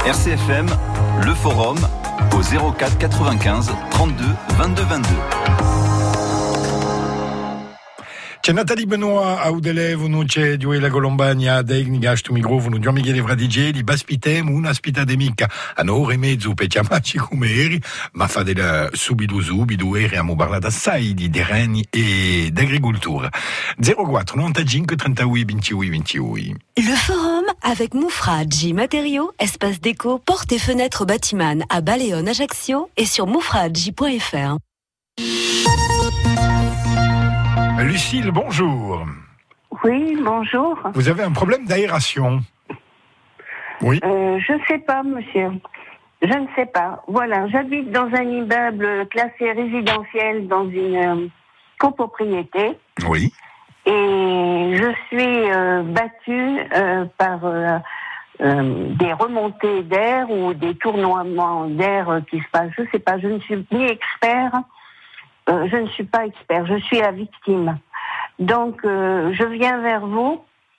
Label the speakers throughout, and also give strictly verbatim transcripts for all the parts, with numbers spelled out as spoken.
Speaker 1: R C F M, le forum, au zéro quatre quatre-vingt-quinze trente-deux vingt-deux vingt-deux.
Speaker 2: C'è Nathalie Benoît a udele vunu c'è di la Colombagna tecnica sto micro vunu Gian Michele Fradigeli baspitem una spitata mica a un'ora e mezzo per chiamarci come eri ma fa del subito subito eri abbiamo parlato assai di terreni e d'agricoltura. zéro quatre novantacinque trentahuit ventihuit ventihuit.
Speaker 3: Le forum avec Moufradji Matériaux, espace déco, portes et fenêtres bâtiment à Baleone, Ajaccio et sur moufradji point f r.
Speaker 2: Lucille, bonjour.
Speaker 4: Oui, bonjour.
Speaker 2: Vous avez un problème d'aération? Oui.
Speaker 4: Euh, je ne sais pas, monsieur. Je ne sais pas. Voilà, j'habite dans un immeuble classé résidentiel dans une euh, copropriété.
Speaker 2: Oui.
Speaker 4: Et je suis euh, battue euh, par euh, euh, des remontées d'air ou des tournoiements d'air euh, qui se passent. Je ne sais pas, je ne suis ni expert. Euh, je ne suis pas expert, je suis la victime. Donc, euh, je viens vers vous.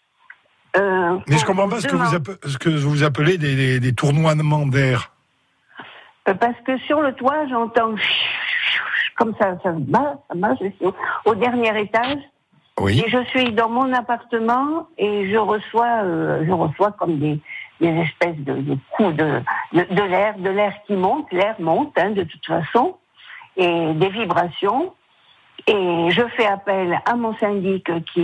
Speaker 4: Euh,
Speaker 2: Mais je ne comprends pas ce que, vous appelez, ce que vous appelez des, des, des tournoiements d'air.
Speaker 4: Euh, parce que sur le toit, j'entends comme ça, ça bat, ça bat. Je suis au dernier étage.
Speaker 2: Oui.
Speaker 4: Et je suis dans mon appartement et je reçois, euh, je reçois comme des, des espèces de, de coups de, de, de l'air, de l'air qui monte. L'air monte, hein, de toute façon. Et des vibrations, et je fais appel à mon syndic qui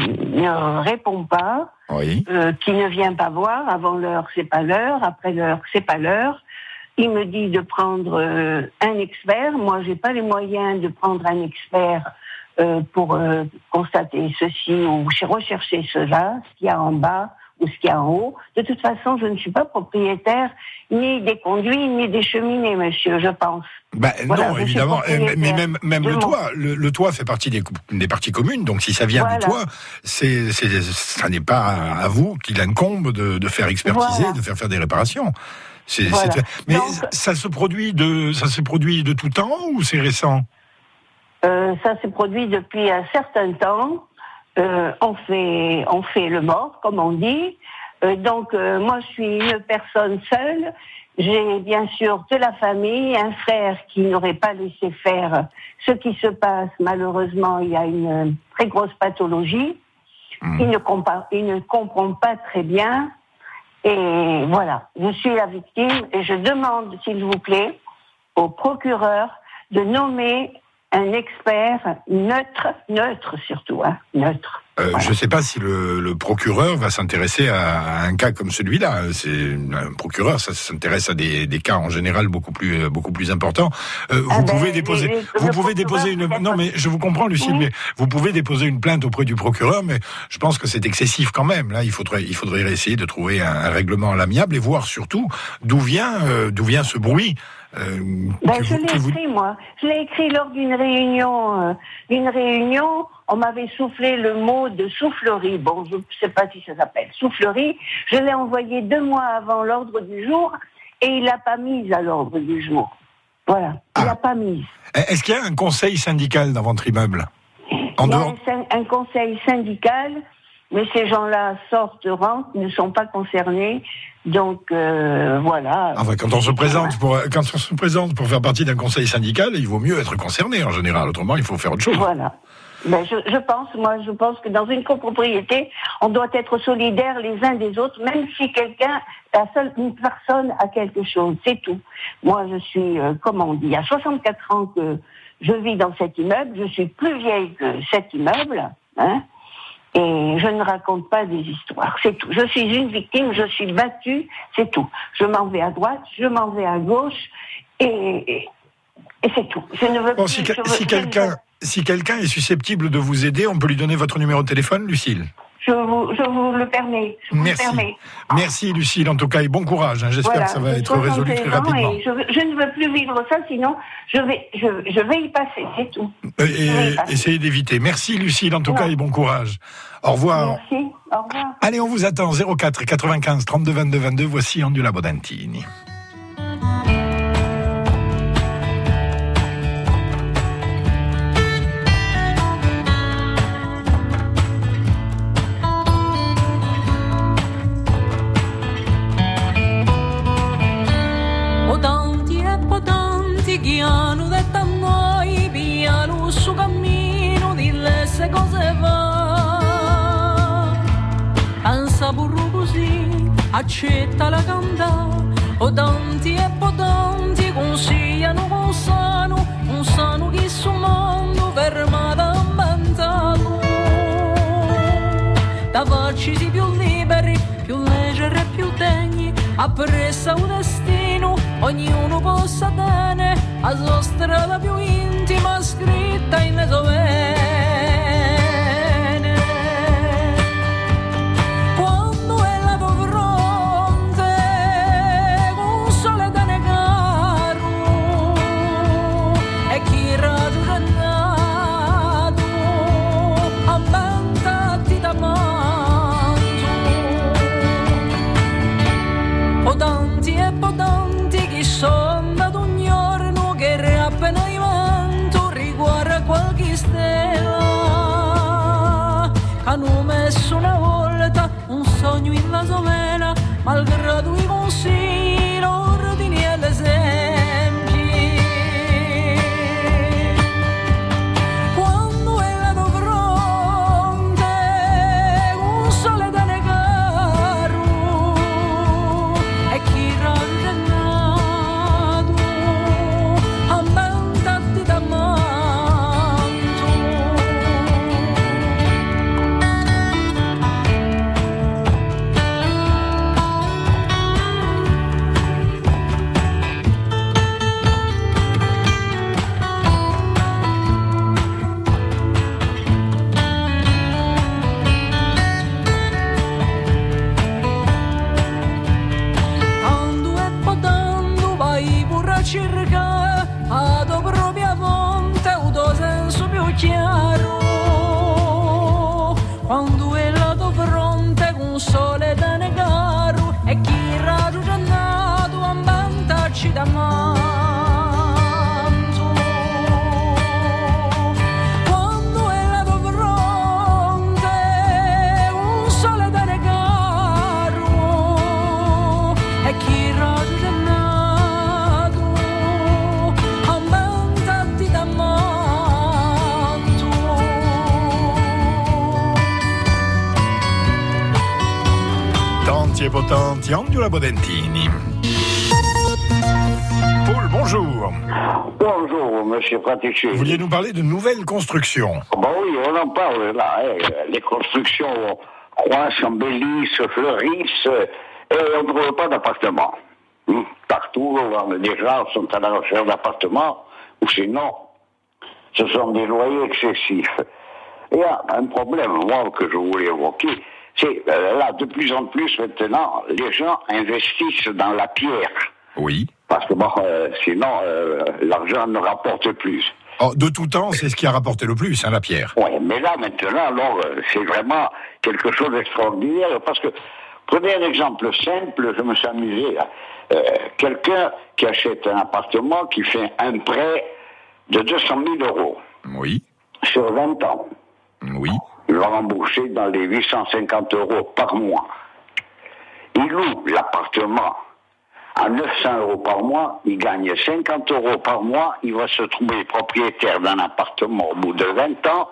Speaker 4: ne répond pas,
Speaker 2: oui.
Speaker 4: euh, qui ne vient pas voir, avant l'heure c'est pas l'heure, après l'heure c'est pas l'heure. Il me dit de prendre euh, un expert, moi j'ai pas les moyens de prendre un expert euh, pour euh, constater ceci ou rechercher cela, ce qu'il y a en bas ou ce qu'il y a en haut. De toute façon, je ne suis pas propriétaire ni des conduits, ni des cheminées, monsieur, je pense.
Speaker 2: Bah,
Speaker 4: voilà,
Speaker 2: non, évidemment, mais même, même le
Speaker 4: mon...
Speaker 2: toit, le, le toit fait partie des, des parties communes, donc si ça vient voilà. du toit, c'est, c'est, ça n'est pas à vous qu'il incombe de, de faire expertiser, voilà. de faire faire des réparations. C'est,
Speaker 4: voilà.
Speaker 2: c'est... Mais
Speaker 4: donc,
Speaker 2: ça se produit de, ça se produit de tout temps ou c'est récent?
Speaker 4: euh, Ça se produit depuis un certain temps. Euh, on fait, on fait le mort, comme on dit. Euh, donc, euh, moi, je suis une personne seule. J'ai bien sûr de la famille, un frère qui n'aurait pas laissé faire ce qui se passe. Malheureusement, il y a une très grosse pathologie. Mmh. Il ne comprend, il ne comprend pas très bien. Et voilà, je suis la victime et je demande, s'il vous plaît, au procureur de nommer un expert neutre, neutre surtout, hein, neutre.
Speaker 2: Euh,
Speaker 4: voilà.
Speaker 2: Je ne sais pas si le, le procureur va s'intéresser à, à un cas comme celui-là. C'est un procureur, ça s'intéresse à des, des cas en général beaucoup plus beaucoup plus importants. Euh, vous ah pouvez ben, déposer, les, les, vous pouvez déposer une. Non, mais je vous comprends, Lucille, oui. mais vous pouvez déposer une plainte auprès du procureur, mais je pense que c'est excessif quand même. Là, il faudrait il faudrait essayer de trouver un, un règlement à l'amiable et voir surtout d'où vient euh, d'où vient ce bruit.
Speaker 4: Euh, ben, je l'ai vous... écrit, moi. Je l'ai écrit lors d'une réunion. Euh, une réunion, on m'avait soufflé le mot de soufflerie. Bon, je ne sais pas si ça s'appelle soufflerie. Je l'ai envoyé deux mois avant l'ordre du jour et il l'a pas mise à l'ordre du jour. Voilà, il l'a ah. pas mise.
Speaker 2: Est-ce qu'il y a un conseil syndical dans votre immeuble?
Speaker 4: En il y a dehors... un, un conseil syndical, mais ces gens-là sortent, rentrent, ne sont pas concernés. Donc euh, voilà.
Speaker 2: Enfin, quand on se présente pour quand on se présente pour faire partie d'un conseil syndical, il vaut mieux être concerné en général. Autrement, il faut faire autre chose.
Speaker 4: Voilà. Ben, je, je pense, moi, je pense que dans une copropriété, on doit être solidaires les uns des autres, même si quelqu'un, la seule une personne a quelque chose, c'est tout. Moi, je suis, euh, comme on dit, il y a soixante-quatre ans que je vis dans cet immeuble. Je suis plus vieille que cet immeuble, hein. Et je ne raconte pas des histoires, c'est tout. Je suis une victime, je suis battue, c'est tout. Je m'en vais à droite, je m'en vais à gauche, et, et, et c'est tout. Je ne veux
Speaker 2: bon,
Speaker 4: plus...
Speaker 2: Si,
Speaker 4: je
Speaker 2: si,
Speaker 4: veux,
Speaker 2: quelqu'un,
Speaker 4: veux...
Speaker 2: si quelqu'un est susceptible de vous aider, on peut lui donner votre numéro de téléphone, Lucille?
Speaker 4: Je vous, je vous le permets. Je
Speaker 2: Merci.
Speaker 4: Vous le permets.
Speaker 2: Merci, Lucille, en tout cas, et bon courage. Hein. J'espère
Speaker 4: voilà,
Speaker 2: que ça va être résolu très rapidement.
Speaker 4: Je, je ne veux plus vivre ça, sinon je vais, je, je vais y passer, c'est tout.
Speaker 2: Et, essayez d'éviter. Merci, Lucille, en tout voilà. cas, et bon courage. Au revoir.
Speaker 4: Merci, au revoir.
Speaker 2: Allez, on vous attend, zéro quatre quatre-vingt-quinze trente-deux vingt-deux vingt-deux, voici Ondula Bodantini.
Speaker 5: se cose va. Pensa pure così, accetta la cantà, o tanti e potanti consigliano con sano, un sano che su mondo fermata inventato. Da farcisi più liberi, più leggeri e più degni, appressa un destino, ognuno possa tenere la sua strada più intima scritta in le sue vene. Quando è la tua fronte con sole da negaro e chi raggiunto ammantati da manto, potanti e potanti chi sono da un giorno che era appena in vento riguarda qualche stella che hanno messo una volta un sogno in la sovena malgrado i consigli, ordini e l'esempio. Quando è la tua fronte un sole da negaro e chi ragionato ammantati da manto. Quando è potendo vai pure a cercare a tua propria fonte un tuo senso più chiaro. Quando è la tua fronte con sole da negaro e chi raggiunto a vantarci da manto. Quando è la tua fronte un sole da negaro e chi raggiunto ammantati da manto.
Speaker 2: Tanti et potenti, Angela Bodentini. Paul, bonjour.
Speaker 6: Bonjour, monsieur Pratici.
Speaker 2: Vous vouliez nous parler de nouvelles constructions.
Speaker 6: Bah oui, on en parle là. Hein. Les constructions croissent, embellissent, fleurissent, et on ne trouve pas d'appartement. Hum, Partout, les gens sont à la recherche d'appartements, ou sinon, ce sont des loyers excessifs. Il y a un problème, moi, que je voulais évoquer, c'est euh, là, de plus en plus maintenant, les gens investissent dans la pierre.
Speaker 2: Oui.
Speaker 6: Parce que bon, euh, sinon, euh, l'argent ne rapporte plus.
Speaker 2: Oh, de tout temps, c'est ce qui a rapporté le plus, hein, la pierre.
Speaker 6: Oui, mais là, maintenant, alors, euh, c'est vraiment quelque chose d'extraordinaire, parce que, prenez un exemple simple, je me suis amusé, là. Euh, quelqu'un qui achète un appartement, qui fait un prêt de deux cent mille euros.
Speaker 2: Oui.
Speaker 6: Sur vingt ans.
Speaker 2: Oui.
Speaker 6: Il va rembourser dans les huit cent cinquante euros par mois. Il loue l'appartement à neuf cents euros par mois, il gagne cinquante euros par mois, il va se trouver propriétaire d'un appartement au bout de vingt ans,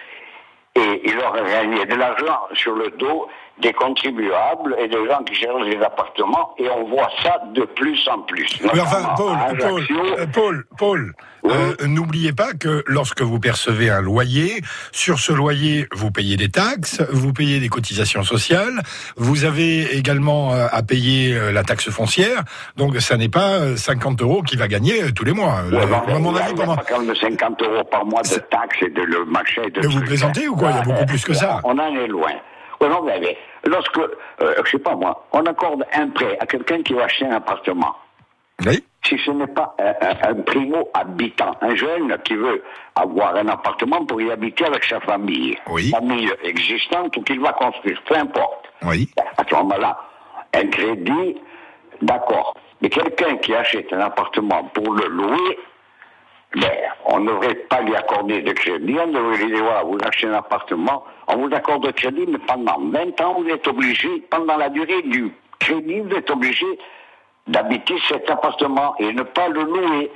Speaker 6: et il aura gagné de l'argent sur le dos des contribuables et des gens qui cherchent des appartements, et on voit ça de plus en plus.
Speaker 2: Mais enfin, Paul, Paul, euh, Paul, Paul, oui. euh, n'oubliez pas que lorsque vous percevez un loyer, sur ce loyer, vous payez des taxes, vous payez des cotisations sociales, vous avez également euh, à payer euh, la taxe foncière, donc ça n'est pas cinquante euros qu'il va gagner euh, tous les mois.
Speaker 6: Ouais,
Speaker 2: euh,
Speaker 6: à
Speaker 2: mon
Speaker 6: il
Speaker 2: avis,
Speaker 6: n'y a pas quand même cinquante euros par mois de taxes et de le machin. De
Speaker 2: mais vous plaisantez ou quoi? Il y a beaucoup plus que ça.
Speaker 6: On en est loin. Non, mais lorsque, euh, je sais pas moi, on accorde un prêt à quelqu'un qui va acheter un appartement.
Speaker 2: Oui.
Speaker 6: Si ce n'est pas un, un, un primo-habitant, un jeune qui veut avoir un appartement pour y habiter avec sa famille,
Speaker 2: oui.
Speaker 6: famille existante ou qu'il va construire, peu importe.
Speaker 2: Oui.
Speaker 6: À ce moment-là, un crédit, d'accord. Mais quelqu'un qui achète un appartement pour le louer, mais on ne devrait pas lui accorder de crédit, on devrait lui dire, voilà, vous achetez un appartement, on vous accorde de crédit, mais pendant vingt ans, vous êtes obligé, pendant la durée du crédit, vous êtes obligé d'habiter cet appartement et ne pas le louer.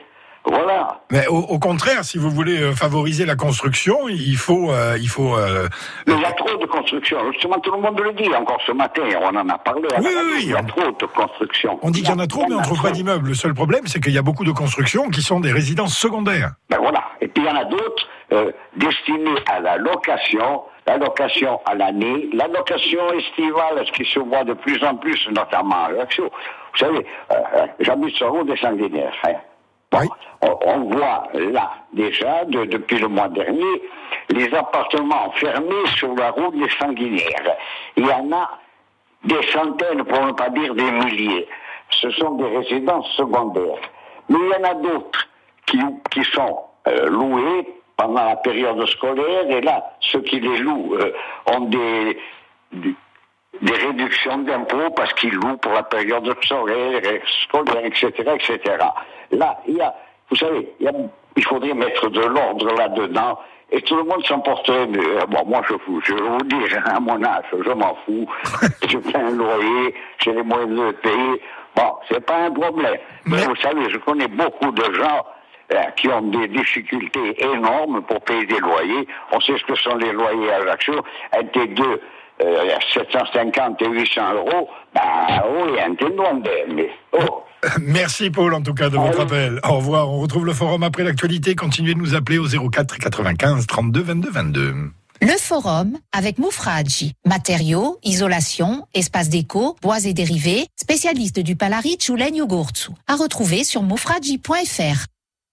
Speaker 6: Voilà.
Speaker 2: Mais au, au contraire, si vous voulez euh, favoriser la construction, il faut, euh, il faut. Euh...
Speaker 6: Mais il y a trop de construction. Justement, tout le monde le dit. Encore ce matin, on en a parlé.
Speaker 2: Oui, oui, oui.
Speaker 6: Il y a trop de construction.
Speaker 2: On dit qu'il y en a trop, mais on ne trouve pas d'immeubles. Le seul problème, c'est qu'il y a beaucoup de constructions qui sont des résidences secondaires.
Speaker 6: Ben voilà. Et puis il y en a d'autres euh, destinées à la location, la location à l'année, la location estivale, ce qui se voit de plus en plus, notamment à Ajaccio. Vous savez, euh, j'habite sur la route des Sanguinaires. Hein. Bon, oui. on, on voit là, déjà, de, depuis le mois dernier, les appartements fermés sur la route des Sanguinaires. Il y en a des centaines, pour ne pas dire des milliers. Ce sont des résidences secondaires. Mais il y en a d'autres qui, qui sont euh, louées pendant la période scolaire, et là, ceux qui les louent euh, ont des, des, des réductions d'impôts parce qu'ils louent pour la période scolaire, scolaire, et cetera, et cetera. Là, il y a, vous savez, il, y a, il faudrait mettre de l'ordre là-dedans, et tout le monde s'en porterait mieux. Bon, moi, je, je vais vous dire, à mon âge, je m'en fous. Je paie un loyer, j'ai les moyens de le payer. Bon, c'est pas un problème. Mais, Mais vous savez, je connais beaucoup de gens euh, qui ont des difficultés énormes pour payer des loyers. On sait ce que sont les loyers à Ajaccio. Un T deux, euh, sept cent cinquante et huit cents euros, ben oui, un T deux, mais oh.
Speaker 2: Merci Paul, en tout cas, de votre appel. Au revoir. On retrouve le forum après l'actualité. Continuez de nous appeler au zéro quatre quatre-vingt-quinze trente-deux vingt-deux vingt-deux.
Speaker 7: Le forum avec Moufradji. Matériaux, isolation, espace déco, bois et dérivés, spécialiste du Palaric ou Legno-Gurtsu. À retrouver sur moufradji point f r.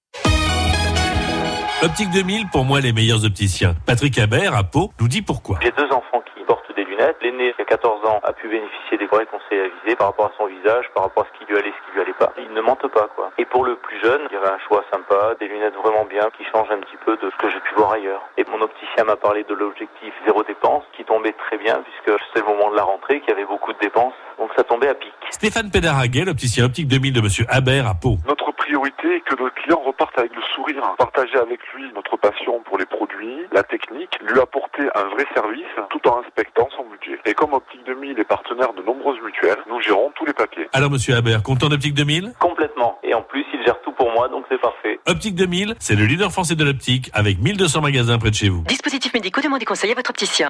Speaker 8: Optique deux mille, pour moi, les meilleurs opticiens. Patrick Habert, à Pau, nous dit pourquoi.
Speaker 9: J'ai deux enfants qui portent des lunettes. L'aîné, qui a quatorze ans, a pu bénéficier des vrais conseils avisés par rapport à son visage, par rapport à ce qui lui allait, ce qui lui allait pas. Ils ne mentent pas, quoi. Et pour le plus jeune, il y avait un choix sympa, des lunettes vraiment bien, qui changent un petit peu de ce que j'ai pu voir ailleurs. Et mon opticien m'a parlé de l'objectif zéro dépense, qui tombait très bien, puisque c'est le moment de la rentrée, qu'il y avait beaucoup de dépenses. Donc ça tombait à pic.
Speaker 8: Stéphane Pédaraguet, l'opticien Optique deux mille de monsieur Habert à Pau.
Speaker 10: Notre priorité est que notre client reparte avec le sourire. Partager avec lui notre passion pour les produits, la technique, lui apporter un vrai service tout en respectant son budget. Et comme Optique deux mille est partenaire de nombreuses mutuelles, nous gérons tous les papiers.
Speaker 8: Alors monsieur Habert, content d'Optique deux mille ?
Speaker 9: Complètement. Et en plus, il gère tout pour moi, donc c'est parfait.
Speaker 8: Optique deux mille, c'est le leader français de l'optique avec mille deux cents magasins près de chez vous.
Speaker 3: Dispositifs médicaux, demandez conseil à votre opticien.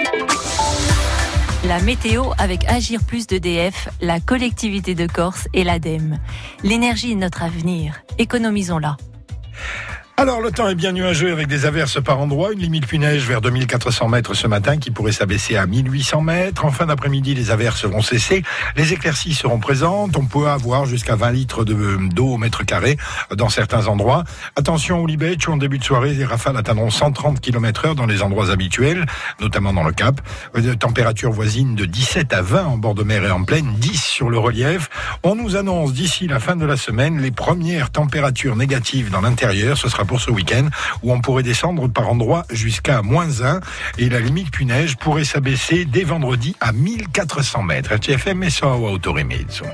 Speaker 11: La météo avec Agir Plus d'E D F, la collectivité de Corse et l'ADEME. L'énergie est notre avenir. Économisons-la.
Speaker 2: Alors, le temps est bien nuageux avec des averses par endroits, une limite pluie-neige vers deux mille quatre cents mètres ce matin qui pourrait s'abaisser à mille huit cents mètres. En fin d'après-midi, les averses vont cesser. Les éclaircies seront présentes. On peut avoir jusqu'à vingt litres de, d'eau au mètre carré dans certains endroits. Attention au Libetch, où en début de soirée, les rafales atteindront cent trente kilomètres heure dans les endroits habituels, notamment dans le Cap. De température voisine de dix-sept à vingt en bord de mer et en plaine, dix sur le relief. On nous annonce d'ici la fin de la semaine les premières températures négatives dans l'intérieur. Ce sera pour ce week-end, où on pourrait descendre par endroits jusqu'à moins un, et la limite pluie-neige pourrait s'abaisser dès vendredi à mille quatre cents mètres. T F M so autorimezzo.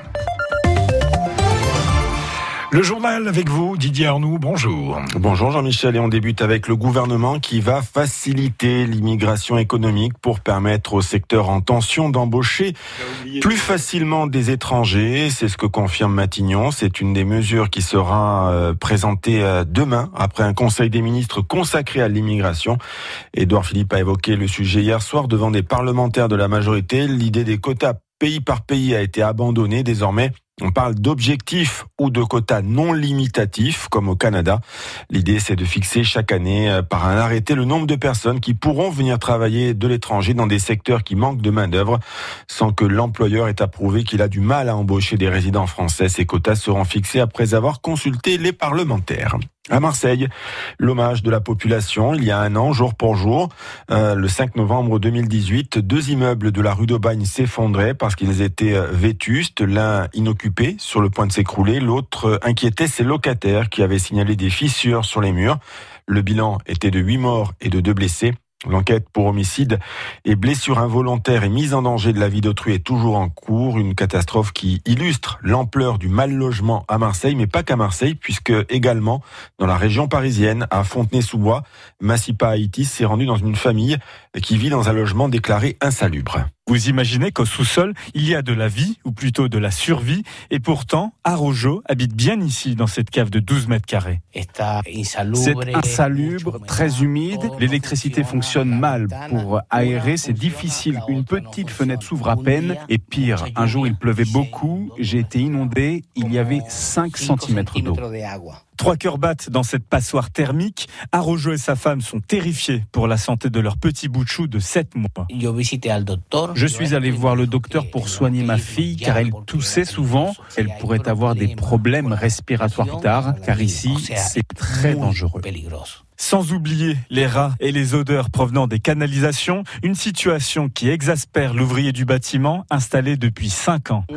Speaker 2: Le journal avec vous, Didier Arnoux, bonjour.
Speaker 12: Bonjour Jean-Michel, et on débute avec le gouvernement qui va faciliter l'immigration économique pour permettre au secteur en tension d'embaucher plus facilement des étrangers. C'est ce que confirme Matignon. C'est une des mesures qui sera euh, présentée euh, demain après un conseil des ministres consacré à l'immigration. Édouard Philippe a évoqué le sujet hier soir devant des parlementaires de la majorité. L'idée des quotas pays par pays a été abandonnée. Désormais, on parle d'objectifs ou de quotas non limitatifs, comme au Canada. L'idée, c'est de fixer chaque année par un arrêté le nombre de personnes qui pourront venir travailler de l'étranger dans des secteurs qui manquent de main-d'œuvre, sans que l'employeur ait approuvé qu'il a du mal à embaucher des résidents français. Ces quotas seront fixés après avoir consulté les parlementaires. À Marseille, l'hommage de la population, il y a un an, jour pour jour, euh, le cinq novembre deux mille dix-huit, deux immeubles de la rue d'Aubagne s'effondraient parce qu'ils étaient vétustes, l'un inoccupé, sur le point de s'écrouler, l'autre inquiétait ses locataires qui avaient signalé des fissures sur les murs. Le bilan était de huit morts et de deux blessés. L'enquête pour homicide et blessure involontaire et mise en danger de la vie d'autrui est toujours en cours. Une catastrophe qui illustre l'ampleur du mal-logement à Marseille, mais pas qu'à Marseille, puisque également dans la région parisienne, à Fontenay-sous-Bois, Massipa Haïti s'est rendu dans une famille qui vit dans un logement déclaré insalubre.
Speaker 13: Vous imaginez qu'au sous-sol, il y a de la vie, ou plutôt de la survie, et pourtant, Araujo habite bien ici, dans cette cave de douze mètres carrés.
Speaker 14: C'est insalubre, très humide, l'électricité fonctionne mal. Pour aérer, c'est difficile. Une petite fenêtre s'ouvre à peine, et pire, un jour il pleuvait beaucoup, j'ai été inondé, il y avait cinq centimètres d'eau.
Speaker 13: Trois cœurs battent dans cette passoire thermique. Araujo et sa femme sont terrifiés pour la santé de leur petit bout de chou de sept mois.
Speaker 14: Je suis allé voir le docteur pour soigner ma fille car elle toussait souvent. Elle pourrait avoir des problèmes respiratoires plus tard car ici, c'est très dangereux.
Speaker 13: Sans oublier les rats et les odeurs provenant des canalisations, une situation qui exaspère l'ouvrier du bâtiment installé depuis cinq ans.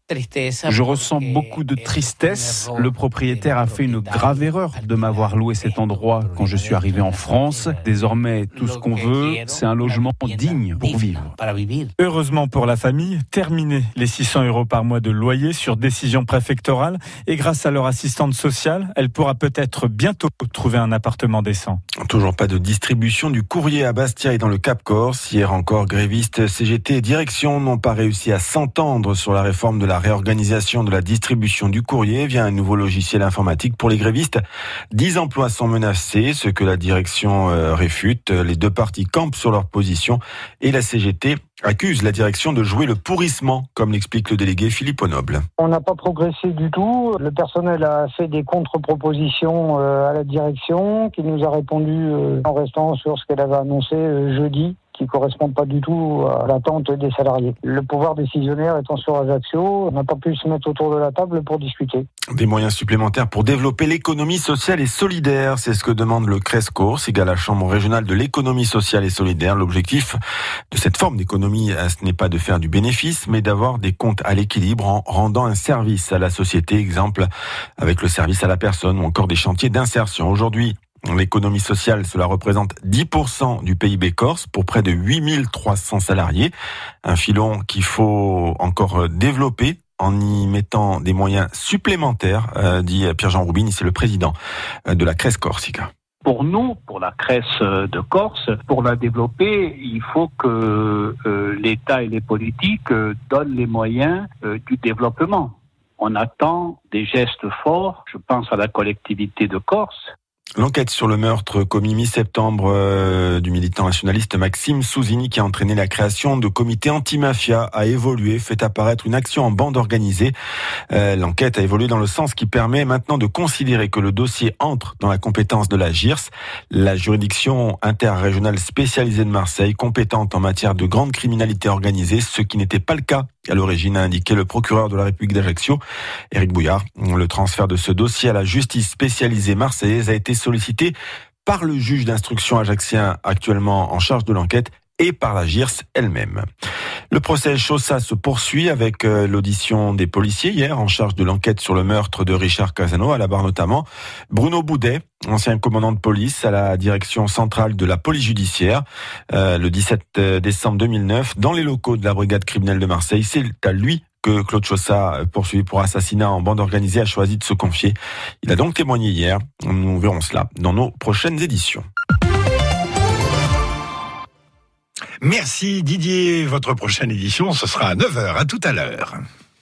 Speaker 14: Je ressens beaucoup de tristesse. Le propriétaire a fait une grave erreur de m'avoir loué cet endroit quand je suis arrivé en France. Désormais, tout ce qu'on veut, c'est un logement digne pour vivre.
Speaker 13: Heureusement pour la famille, terminer les six cents euros par mois de loyer sur décision préfectorale et grâce à leur assistante sociale, elle pourra peut-être bientôt trouver un appartement décent.
Speaker 12: Toujours pas de distribution du courrier à Bastia et dans le Cap-Corse. Hier encore, grévistes, C G T et direction n'ont pas réussi à s'entendre sur la réforme de la réorganisation de la distribution du courrier via un nouveau logiciel informatique pour les grévistes. Dix emplois sont menacés, ce que la direction euh, réfute. Les deux parties campent sur leur position et la C G T accuse la direction de jouer le pourrissement, comme l'explique le délégué Philippe Honoble.
Speaker 15: On n'a pas progressé du tout. Le personnel a fait des contre-propositions à la direction, qui nous a répondu en restant sur ce qu'elle avait annoncé jeudi, qui ne correspond pas du tout à l'attente des salariés. Le pouvoir décisionnaire étant sur Ajaccio, on n'a pas pu se mettre autour de la table pour discuter.
Speaker 12: Des moyens supplémentaires pour développer l'économie sociale et solidaire, c'est ce que demande le CRESCORS, égal à la Chambre régionale de l'économie sociale et solidaire. L'objectif de cette forme d'économie, ce n'est pas de faire du bénéfice, mais d'avoir des comptes à l'équilibre en rendant un service à la société, exemple avec le service à la personne ou encore des chantiers d'insertion. Aujourd'hui, l'économie sociale, cela représente dix pour cent du P I B corse pour près de huit mille trois cents salariés. Un filon qu'il faut encore développer en y mettant des moyens supplémentaires, euh, dit Pierre-Jean Roubini, c'est le président de la Crèce Corsica.
Speaker 16: Pour nous, pour la Crèce de Corse, pour la développer, il faut que euh, l'État et les politiques euh, donnent les moyens euh, du développement. On attend des gestes forts, je pense à la collectivité de Corse.
Speaker 12: L'enquête sur le meurtre commis mi-septembre euh, du militant nationaliste Maxime Souzini qui a entraîné la création de comités anti-mafia a évolué, fait apparaître une action en bande organisée. Euh, l'enquête a évolué dans le sens qui permet maintenant de considérer que le dossier entre dans la compétence de la G I R S, la juridiction interrégionale spécialisée de Marseille, compétente en matière de grande criminalité organisée, ce qui n'était pas le cas à l'origine, a indiqué le procureur de la République d'Ajaccio, Éric Bouillard. Le transfert de ce dossier à la justice spécialisée marseillaise a été sollicité par le juge d'instruction ajaccien actuellement en charge de l'enquête et par la G I R S elle-même. Le procès Chaussat se poursuit avec l'audition des policiers hier en charge de l'enquête sur le meurtre de Richard Casano, à la barre notamment. Bruno Boudet, ancien commandant de police à la direction centrale de la police judiciaire, euh, le dix-sept décembre deux mille neuf, dans les locaux de la brigade criminelle de Marseille. C'est à lui que Claude Chaussat, poursuivi pour assassinat en bande organisée, a choisi de se confier. Il a donc témoigné hier. Nous verrons cela dans nos prochaines éditions.
Speaker 2: Merci Didier. Votre prochaine édition, ce sera à neuf heures. À tout à l'heure.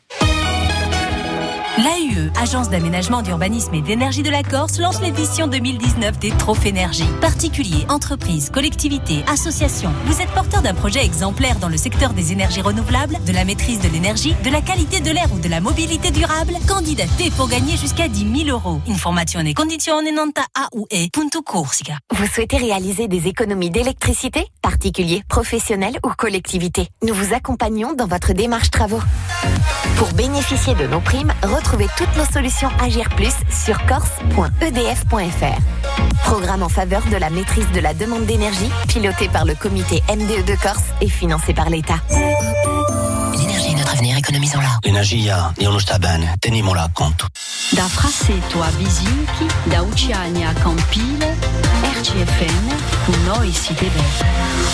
Speaker 17: L'A U E, Agence d'aménagement, d'urbanisme et d'énergie de la Corse, lance l'édition deux mille dix-neuf des Trophées Énergie. Particuliers, entreprises, collectivités, associations. Vous êtes porteur d'un projet exemplaire dans le secteur des énergies renouvelables, de la maîtrise de l'énergie, de la qualité de l'air ou de la mobilité durable? Candidatez pour gagner jusqu'à dix mille euros. Informazioni e condizioni nanta a u e punto corsica.
Speaker 18: Vous souhaitez réaliser des économies d'électricité? Particuliers, professionnels ou collectivités? Nous vous accompagnons dans votre démarche travaux. Pour bénéficier de nos primes, retrouvez toutes nos solutions Agir Plus sur corse point e d f point f r. Programme en faveur de la maîtrise de la demande d'énergie, piloté par le comité M D E de Corse et financé par l'État.
Speaker 19: L'énergie est notre avenir, économisons-la. L'energia non sta bene, teniamola a conto.
Speaker 3: Da Frassetto a Bisinchi, da Uciania a Campile, R C F M, con noi siete bene.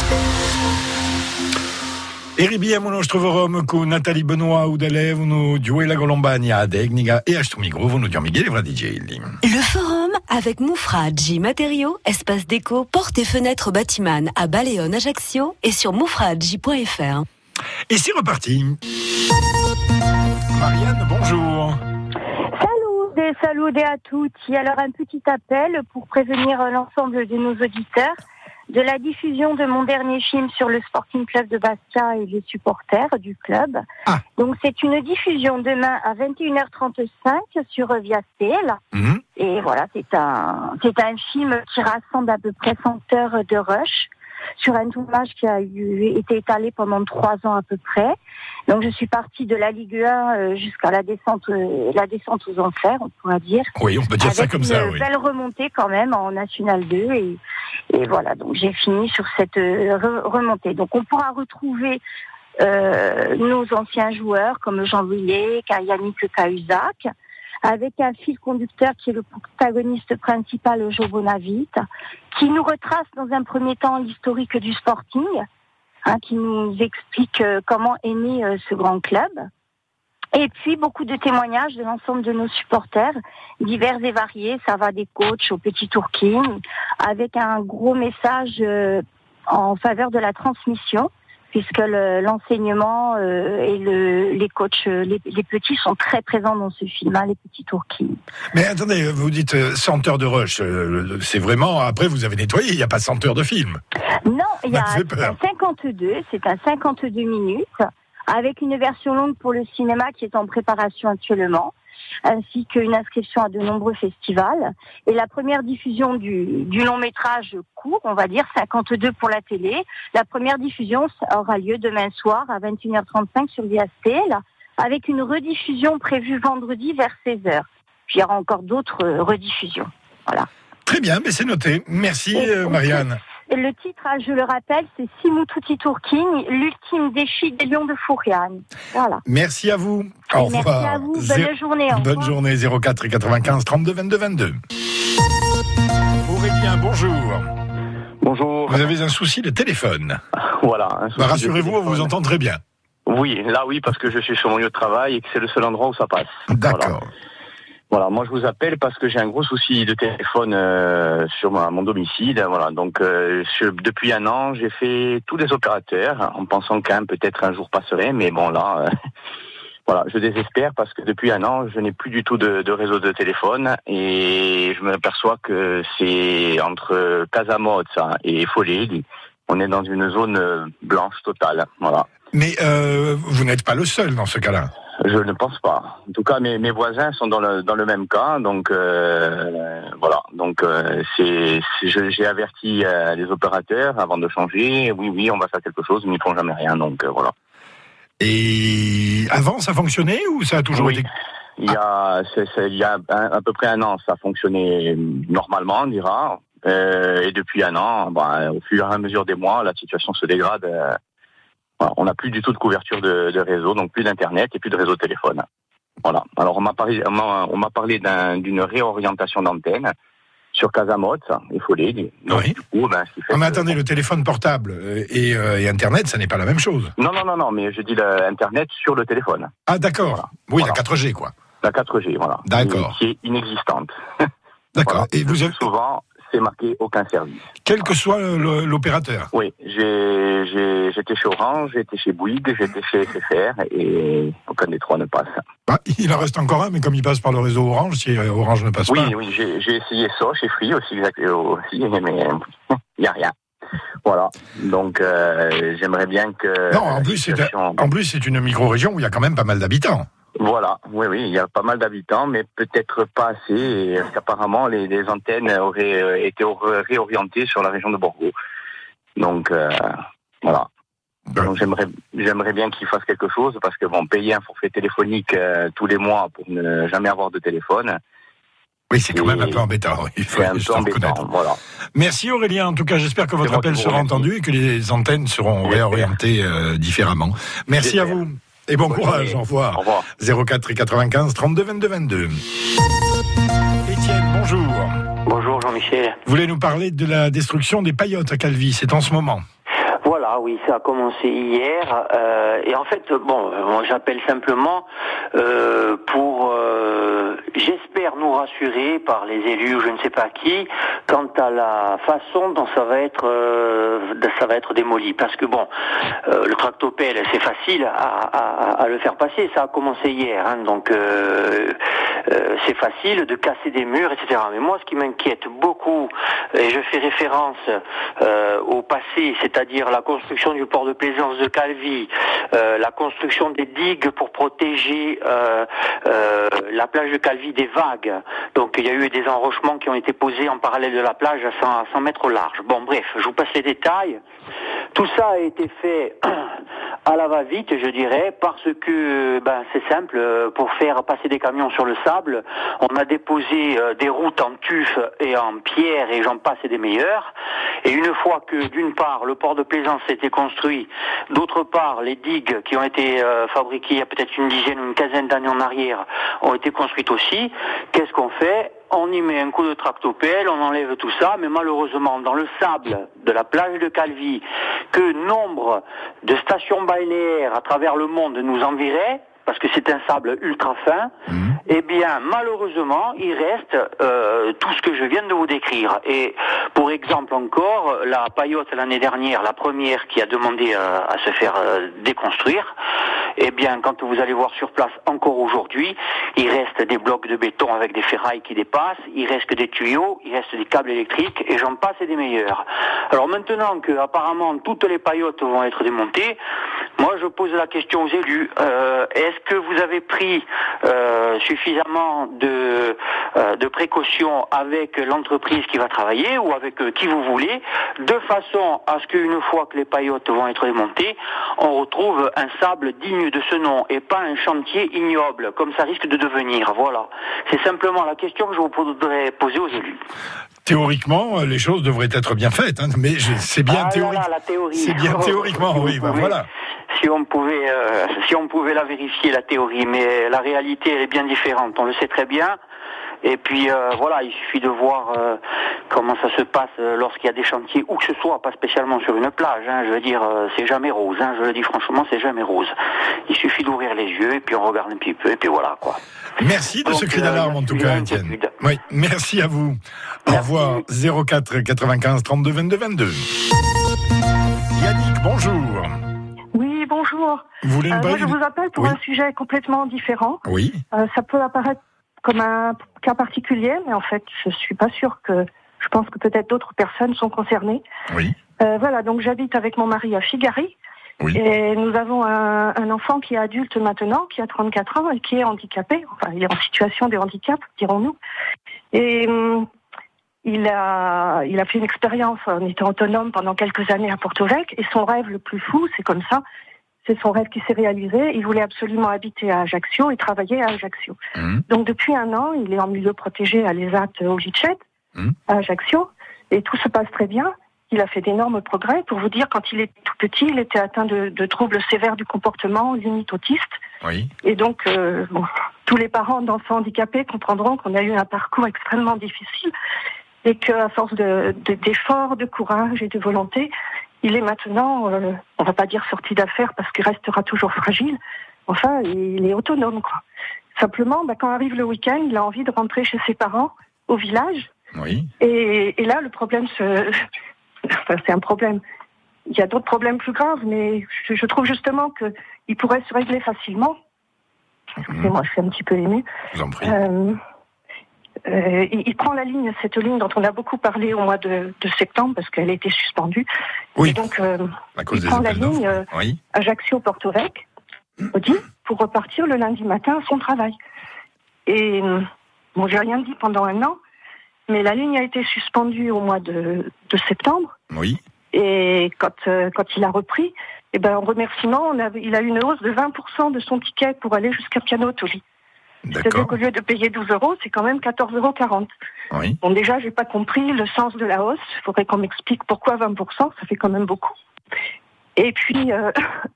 Speaker 2: E ribiamo il nostro forum con Nathalie Benoît Udelevono, Gioela Golombagna, Degniga e a sto microfono Gian Michele Fradigelli.
Speaker 3: Le forum avec Moufradji Matériaux, espace déco, portes et fenêtres bâtiment à Baleone, Ajaccio et sur moufradji point f r.
Speaker 2: Et c'est reparti. Marianne, bonjour.
Speaker 20: Salut, salut à toutes. Alors un petit appel pour prévenir l'ensemble de nos auditeurs de la diffusion de mon dernier film sur le Sporting Club de Bastia et les supporters du club. Ah. Donc c'est une diffusion demain à vingt et une heures trente-cinq sur Viastel. Mmh. Et voilà, c'est un, c'est un film qui rassemble à peu près cent heures de rush sur un tournage qui a eu, été étalé pendant trois ans à peu près. Donc je suis partie de la Ligue un jusqu'à la descente, la descente aux enfers, on pourra dire.
Speaker 2: Oui, on peut dire ça comme ça, oui.
Speaker 20: Une belle remontée quand même en National deux et, et voilà, donc j'ai fini sur cette re- remontée. Donc on pourra retrouver euh, nos anciens joueurs comme Jean Willet, Yannick Cahuzac, avec un fil conducteur qui est le protagoniste principal, Joe Bonavite, qui nous retrace dans un premier temps l'historique du Sporting, hein, qui nous explique euh, comment est né euh, ce grand club. Et puis beaucoup de témoignages de l'ensemble de nos supporters, divers et variés, ça va des coachs au Petit Tourking, avec un gros message euh, en faveur de la transmission, puisque le, l'enseignement euh, et le, les coachs, les, les petits sont très présents dans ce film, hein, les petits Tourking.
Speaker 2: Mais attendez, vous dites euh, cent heures de rush, euh, c'est vraiment, après vous avez nettoyé, il n'y a pas cent heures de film.
Speaker 20: Non, il y a un cinquante-deux, c'est un cinquante-deux minutes, avec une version longue pour le cinéma qui est en préparation actuellement, ainsi qu'une inscription à de nombreux festivals. Et la première diffusion du, du long métrage court, on va dire cinquante-deux pour la télé, la première diffusion aura lieu demain soir à vingt et une heures trente-cinq sur Viastel, avec une rediffusion prévue vendredi vers seize heures. Puis il y aura encore d'autres rediffusions. Voilà.
Speaker 2: Très bien, mais c'est noté. Merci et, Marianne.
Speaker 20: Et le titre, je le rappelle, c'est Simoututi Tourking, l'ultime défi des Lions de Fouriane. Voilà.
Speaker 2: Merci à vous. Au
Speaker 20: Merci
Speaker 2: revoir.
Speaker 20: à vous. Bonne Zé- journée.
Speaker 2: Bonne journée. zéro quatre quatre-vingt-quinze trente-deux vingt-deux vingt-deux. Aurélien, bonjour.
Speaker 21: Bonjour.
Speaker 2: Vous avez un souci de téléphone.
Speaker 21: Voilà. Un souci
Speaker 2: bah, rassurez-vous,
Speaker 21: de
Speaker 2: on vous entend très bien.
Speaker 21: Oui, là oui, parce que je suis sur mon lieu de travail et que c'est le seul endroit où ça passe.
Speaker 2: D'accord.
Speaker 21: Voilà. Voilà, moi je vous appelle parce que j'ai un gros souci de téléphone euh, sur ma, mon domicile. Voilà, donc euh, sur, depuis un an, j'ai fait tous les opérateurs en pensant qu'un peut-être un jour passerait, mais bon là, euh, voilà, je désespère parce que depuis un an, je n'ai plus du tout de, de réseau de téléphone et je me aperçois que c'est entre Casamozza et Follet, on est dans une zone blanche totale. Voilà.
Speaker 2: Mais euh, vous n'êtes pas le seul dans ce cas-là.
Speaker 21: Je ne pense pas. En tout cas, mes, mes voisins sont dans le dans le même cas, donc euh, voilà. Donc euh, c'est, c'est je, j'ai averti euh, les opérateurs avant de changer. Oui, oui, on va faire quelque chose, mais ils font jamais rien. Donc euh, voilà.
Speaker 2: Et avant, ça fonctionnait ou ça a toujours
Speaker 21: oui.
Speaker 2: été?
Speaker 21: Il y a c'est, c'est, il y a un, à peu près un an, ça fonctionnait normalement, on dira. Euh, et depuis un an, bah, au fur et à mesure des mois, la situation se dégrade. Euh, Voilà, on n'a plus du tout de couverture de, de réseau, donc plus d'internet et plus de réseau téléphone. Voilà. Alors on m'a parlé, on m'a, on m'a parlé d'un, d'une réorientation d'antenne sur Casamozza et Follet. Donc
Speaker 2: oui.
Speaker 21: du coup, ben, ce qui fait
Speaker 2: ah, mais
Speaker 21: que...
Speaker 2: attendez, le téléphone portable et, euh, et internet, ça n'est pas la même chose.
Speaker 21: Non, non, non, non, mais je dis l'internet sur le téléphone.
Speaker 2: Ah d'accord. Voilà. Oui,
Speaker 21: voilà.
Speaker 2: La quatre G quoi.
Speaker 21: La quatre G, voilà.
Speaker 2: D'accord.
Speaker 21: Qui est inexistante.
Speaker 2: D'accord.
Speaker 21: Voilà.
Speaker 2: Et vous avez
Speaker 21: souvent. C'est marqué aucun service.
Speaker 2: Quel que soit le, l'opérateur.
Speaker 21: Oui, j'ai, j'ai, j'étais chez Orange, j'étais chez Bouygues, j'étais chez S F R et aucun des trois ne passe.
Speaker 2: Bah, il en reste encore un, mais comme il passe par le réseau Orange, si Orange ne passe
Speaker 21: oui,
Speaker 2: pas.
Speaker 21: Oui, oui, j'ai, j'ai essayé ça chez Free aussi, aussi mais il n'y a rien. Voilà, donc euh, j'aimerais bien que...
Speaker 2: Non, en plus, situation... c'est, en plus c'est une micro-région où il y a quand même pas mal d'habitants.
Speaker 21: Voilà, oui, oui, il y a pas mal d'habitants, mais peut-être pas assez, et apparemment les, les antennes auraient été réorientées sur la région de Bordeaux. Donc, euh, voilà. Donc j'aimerais, j'aimerais bien qu'ils fassent quelque chose, parce que bon, payer un forfait téléphonique euh, tous les mois pour ne jamais avoir de téléphone...
Speaker 2: Oui, c'est quand même un peu embêtant. Il faut
Speaker 21: c'est un peu embêtant, voilà.
Speaker 2: Merci Aurélien. En tout cas, j'espère que votre appel sera entendu et que les antennes seront réorientées euh, différemment. Merci j'espère. À vous. Et bon Bonne courage, au revoir.
Speaker 21: Au revoir.
Speaker 2: zéro quatre quatre-vingt-quinze trente-deux vingt-deux vingt-deux. Étienne, bonjour.
Speaker 22: Bonjour Jean-Michel.
Speaker 2: Vous voulez nous parler de la destruction des paillotes à Calvi, c'est en ce moment.
Speaker 22: Voilà, oui, ça a commencé hier. Euh, et en fait, bon, moi, j'appelle simplement euh, pour... Euh, j'espère faire nous rassurer par les élus ou je ne sais pas qui quant à la façon dont ça va être euh, ça va être démoli. Parce que bon, euh, le tractopelle, c'est facile à, à, à le faire passer. Ça a commencé hier, hein, donc euh, euh, c'est facile de casser des murs, et cetera. Mais moi, ce qui m'inquiète beaucoup, et je fais référence euh, au passé, c'est-à-dire la construction du port de plaisance de Calvi, euh, la construction des digues pour protéger euh, euh, la plage de Calvi des vagues. Donc il y a eu des enrochements qui ont été posés en parallèle de la plage à cent, à cent mètres au large. Bon, bref, je vous passe les détails. Tout ça a été fait à la va-vite, je dirais, parce que ben, c'est simple, pour faire passer des camions sur le sable, on a déposé euh, des routes en tuf et en pierre et j'en passe et des meilleurs. Et une fois que, d'une part, le port de plaisance a été construit, d'autre part, les digues qui ont été euh, fabriquées il y a peut-être une dizaine ou une quinzaine d'années en arrière ont été construites aussi, qu'est-ce qu'on fait ? On y met un coup de tractopelle, on enlève tout ça, mais malheureusement, dans le sable de la plage de Calvi, que nombre de stations balnéaires à travers le monde nous enviraient, parce que c'est un sable ultra fin, mmh. eh bien, malheureusement, il reste euh, tout ce que je viens de vous décrire. Et pour exemple encore, la paillote l'année dernière, la première qui a demandé euh, à se faire euh, déconstruire, eh bien, quand vous allez voir sur place encore aujourd'hui, il reste des blocs de béton avec des ferrailles qui dépassent, il reste des tuyaux, il reste des câbles électriques, et j'en passe et des meilleurs. Alors maintenant que apparemment toutes les paillotes vont être démontées, moi je pose la question aux élus, euh, est-ce que vous avez pris euh, suffisamment de, euh, de précautions avec l'entreprise qui va travailler ou avec euh, qui vous voulez, de façon à ce qu'une fois que les paillotes vont être démontées, on retrouve un sable digne de ce nom et pas un chantier ignoble, comme ça risque de devenir. Voilà. C'est simplement la question que je vous voudrais poser aux élus.
Speaker 2: Théoriquement, les choses devraient être bien faites, hein, mais je, c'est bien
Speaker 22: ah,
Speaker 2: théorique.
Speaker 22: Là, là, la théorie.
Speaker 2: C'est bien théoriquement,
Speaker 22: si
Speaker 2: oui, ben
Speaker 22: pouvez,
Speaker 2: voilà.
Speaker 22: Si on pouvait, euh, si on pouvait la vérifier, la théorie, mais la réalité, elle est bien différente. On le sait très bien. Et puis euh, voilà, il suffit de voir euh, comment ça se passe euh, lorsqu'il y a des chantiers, où que ce soit, pas spécialement sur une plage. Hein, je veux dire, euh, c'est jamais rose. Hein, je le dis franchement, c'est jamais rose. Il suffit d'ouvrir les yeux et puis on regarde un petit peu et puis voilà quoi.
Speaker 2: Merci de Donc, ce cri d'alarme euh, en tout cas, Étienne. Oui, merci à vous. Merci. Au revoir. zéro quatre quatre-vingt-quinze trente-deux vingt-deux vingt-deux. Yannick, bonjour.
Speaker 1: Oui, bonjour.
Speaker 2: Vous voulez une euh,
Speaker 1: moi, je vous appelle pour oui. un sujet complètement différent.
Speaker 2: Oui.
Speaker 1: Euh, ça peut apparaître comme un cas particulier, mais en fait, je suis pas sûre que... Je pense que peut-être d'autres personnes sont concernées.
Speaker 2: Oui.
Speaker 1: Euh, voilà, donc j'habite avec mon mari à Figari.
Speaker 2: Oui.
Speaker 1: Et nous avons un, un enfant qui est adulte maintenant, qui a trente-quatre ans et qui est handicapé. Enfin, il est en situation de handicap, dirons-nous. Et hum, il a, il a fait une expérience en étant autonome pendant quelques années à Porto-Vecchio. Et son rêve le plus fou, c'est comme ça, c'est son rêve qui s'est réalisé. Il voulait absolument habiter à Ajaccio et travailler à Ajaccio. Mmh. Donc depuis un an, il est en milieu protégé à l'E S A T au Licet, mmh. à Ajaccio. Et tout se passe très bien. Il a fait d'énormes progrès. Pour vous dire, quand il était tout petit, il était atteint de, de troubles sévères du comportement, limite autiste.
Speaker 2: Oui.
Speaker 1: Et donc, euh, bon, tous les parents d'enfants handicapés comprendront qu'on a eu un parcours extrêmement difficile et qu'à force de, de, d'efforts, de courage et de volonté, il est maintenant, euh, on va pas dire sorti d'affaires parce qu'il restera toujours fragile. Enfin, il est autonome, quoi. Simplement, bah, quand arrive le week-end, il a envie de rentrer chez ses parents au village.
Speaker 2: Oui.
Speaker 1: Et, et là, le problème se... Enfin, c'est un problème. Il y a d'autres problèmes plus graves, mais je, je trouve justement qu'il pourrait se régler facilement. Mmh. Et moi, je suis un petit peu émue.
Speaker 2: Je vous en prie.
Speaker 1: Euh, euh, il, il prend la ligne, cette ligne dont on a beaucoup parlé au mois de, de septembre, parce qu'elle a été suspendue.
Speaker 2: Oui.
Speaker 1: Et donc, euh,
Speaker 2: à cause
Speaker 1: il
Speaker 2: des
Speaker 1: prend la ligne euh,
Speaker 2: oui.
Speaker 1: Ajaccio-Porto-Vecchio, Audi, pour repartir le lundi matin à son travail. Et bon, j'ai rien dit pendant un an. Mais la ligne a été suspendue au mois de, de septembre.
Speaker 2: Oui.
Speaker 1: Et quand, euh, quand il a repris, eh ben, en remerciement, on a, il a eu une hausse de vingt pour cent de son ticket pour aller jusqu'à Piano-Toli. C'est-à-dire qu'au lieu de payer douze euros, c'est quand même quatorze euros quarante.
Speaker 2: Oui.
Speaker 1: Bon, déjà, j'ai pas compris le sens de la hausse. Il faudrait qu'on m'explique pourquoi vingt pour cent, ça fait quand même beaucoup. Et puis, euh,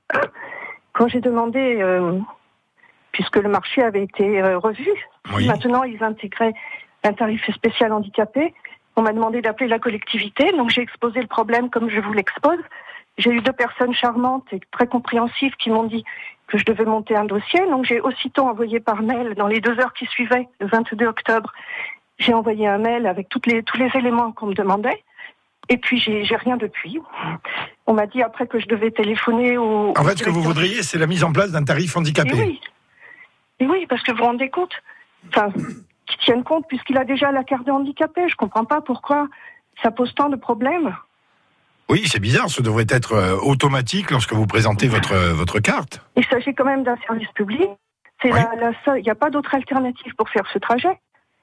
Speaker 1: quand j'ai demandé, euh, puisque le marché avait été euh, revu, oui. Maintenant, ils intégraient un tarif spécial handicapé. On m'a demandé d'appeler la collectivité, donc j'ai exposé le problème comme je vous l'expose. j'ai eu deux personnes charmantes et très compréhensives qui m'ont dit que je devais monter un dossier. Donc j'ai aussitôt envoyé par mail, dans les deux heures qui suivaient, le vingt-deux octobre, j'ai envoyé un mail avec toutes les, tous les éléments qu'on me demandait. Et puis j'ai, j'ai rien depuis. On m'a dit après que je devais téléphoner au...
Speaker 2: En fait, ce que vous voudriez, c'est la mise en place d'un tarif handicapé.
Speaker 1: Et oui. Et oui, parce que vous vous rendez compte, enfin, qu'ils tiennent compte, puisqu'il a déjà la carte de handicapé. Je comprends pas pourquoi ça pose tant de problèmes.
Speaker 2: Oui, c'est bizarre, ça devrait être euh, automatique lorsque vous présentez votre, euh, votre carte.
Speaker 1: Il s'agit quand même d'un service public. C'est
Speaker 2: oui.
Speaker 1: la, la seule, il n'y a pas d'autre alternative pour faire ce trajet.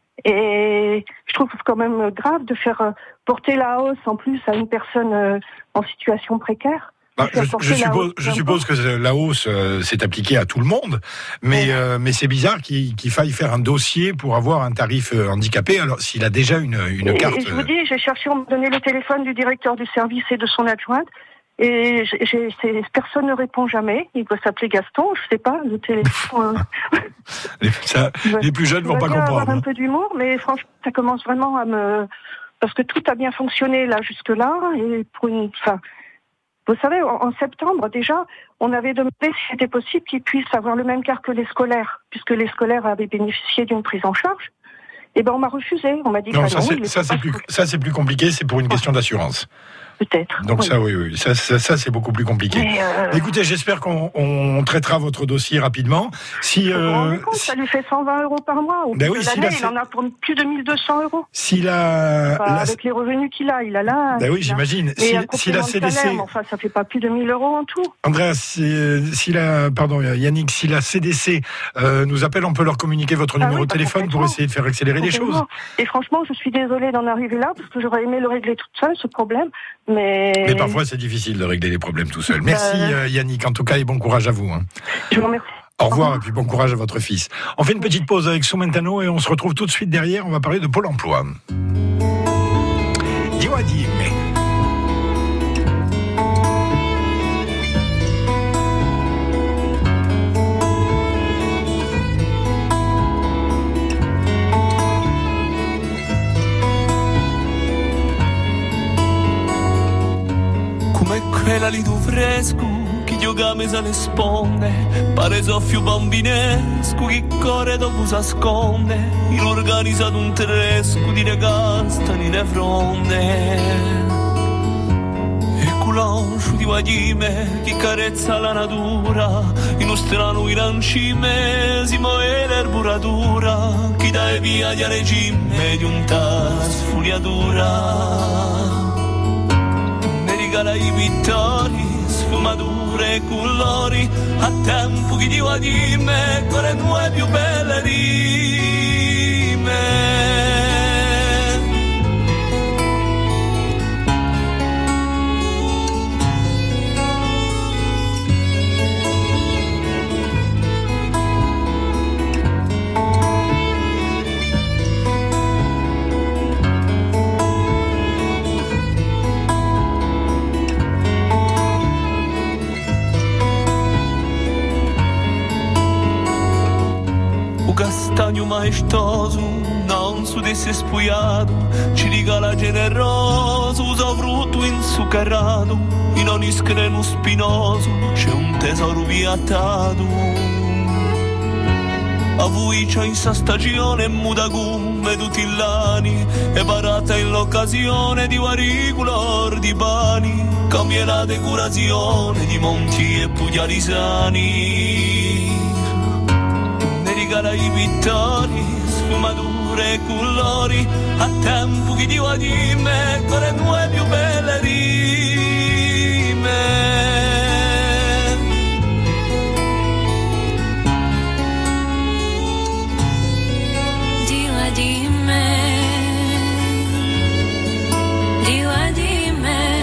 Speaker 1: Et je trouve quand même grave de faire euh, porter la hausse en plus à une personne euh, en situation précaire.
Speaker 2: Bah, je, je, suppose, je suppose que la hausse euh, s'est appliquée à tout le monde, mais, oui. euh, mais c'est bizarre qu'il, qu'il faille faire un dossier pour avoir un tarif euh, handicapé, alors s'il a déjà une, une
Speaker 1: et,
Speaker 2: carte...
Speaker 1: Et je vous dis, j'ai cherché, on me donnait le téléphone du directeur du service et de son adjointe, et j'ai, j'ai, personne ne répond jamais. Il doit s'appeler Gaston, je sais pas, le téléphone...
Speaker 2: les, ça, les plus jeunes vont pas comprendre.
Speaker 1: Avoir un peu d'humour, mais franchement, ça commence vraiment à me... Parce que tout a bien fonctionné là, jusque-là, et pour une... Enfin, vous savez, en, en septembre, déjà, on avait demandé si c'était possible qu'ils puissent avoir le même quart que les scolaires, puisque les scolaires avaient bénéficié d'une prise en charge. Et ben, on m'a refusé. On m'a dit
Speaker 2: non,
Speaker 1: que
Speaker 2: ça,
Speaker 1: non,
Speaker 2: c'est, ça, c'est plus, ça, c'est plus compliqué, c'est pour une question d'assurance.
Speaker 1: Peut-être.
Speaker 2: Donc
Speaker 1: oui.
Speaker 2: ça, oui, oui, ça, ça, ça c'est beaucoup plus compliqué.
Speaker 1: Mais euh...
Speaker 2: Écoutez, j'espère qu'on on traitera votre dossier rapidement. Si,
Speaker 1: euh, compte,
Speaker 2: si...
Speaker 1: ça lui fait cent vingt euros par mois. Au
Speaker 2: ben
Speaker 1: bout
Speaker 2: oui,
Speaker 1: de
Speaker 2: si
Speaker 1: l'année,
Speaker 2: la...
Speaker 1: il en a pour plus de mille deux cents euros.
Speaker 2: Si la...
Speaker 1: Enfin,
Speaker 2: la...
Speaker 1: Avec les revenus qu'il a, il a là.
Speaker 2: Ben oui, j'imagine.
Speaker 1: Si,
Speaker 2: si, si la C D C,
Speaker 1: salaire, enfin, ça fait pas plus de mille euros en tout.
Speaker 2: Andrea, si, si la, pardon, Yannick, si la C D C euh, nous appelle, on peut leur communiquer votre
Speaker 1: ah
Speaker 2: numéro
Speaker 1: oui,
Speaker 2: de téléphone pour essayer de faire accélérer les choses.
Speaker 1: Et franchement, je suis désolée d'en arriver là parce que j'aurais aimé le régler toute seule, ce problème. Mais,
Speaker 2: mais parfois, c'est difficile de régler les problèmes tout seul. Merci euh... Yannick, en tout cas, et bon courage à vous. Hein.
Speaker 1: Je vous remercie.
Speaker 2: Au revoir, et puis bon courage à votre fils. On fait une petite pause avec Somentano et on se retrouve tout de suite derrière. On va parler de Pôle emploi. Diwadi, mais...
Speaker 4: Quella lì tu fresco, chi giocame se le sponde, pare soffio bambinesco, chi corre dopo s'asconde, il organizzato un tedesco di castani ne fronde. E culancio di guadime, chi carezza la natura, in un strano inancime, si muove l'erburatura, chi dà via di regime di un sfuriatura. Regala i vittori, sfumature e colori, a tempo chi diva di me, con le tue più belle rime. Castagno maestoso, non su di se spuiato, ci regala generoso, usa frutto inzuccherato, in ogni screno spinoso c'è un tesoro viatato. A voi c'è in sta stagione muda gumme tutti gli anni, e parata in l'occasione di vari color di pani, cambia la decorazione di monti e pugliali sani. Regala i vittori, sfumature e colori, a tempo chi diva di me, con le tue più belle rime.
Speaker 5: Diva di me, diva di me,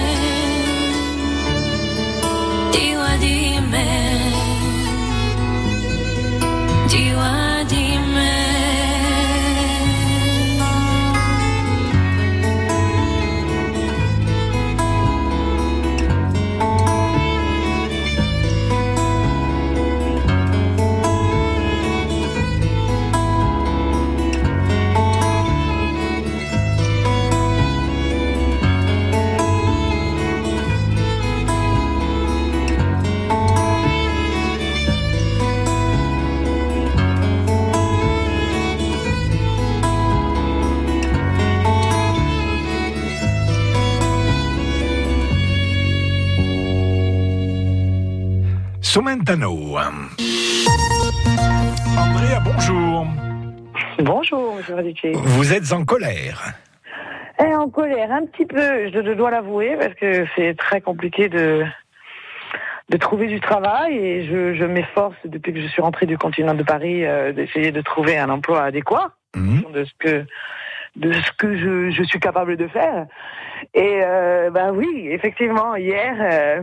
Speaker 5: diva di me. Diva di me.
Speaker 2: Somentano. Andrea, bonjour.
Speaker 6: Bonjour, monsieur Radici.
Speaker 2: Vous êtes en colère.
Speaker 6: Eh, en colère, un petit peu, je, je dois l'avouer, parce que c'est très compliqué de, de trouver du travail et je, je m'efforce, depuis que je suis rentrée du continent de Paris, euh, d'essayer de trouver un emploi adéquat mmh. de ce que, de ce que je, je suis capable de faire. Et euh, ben oui, effectivement, hier... Euh,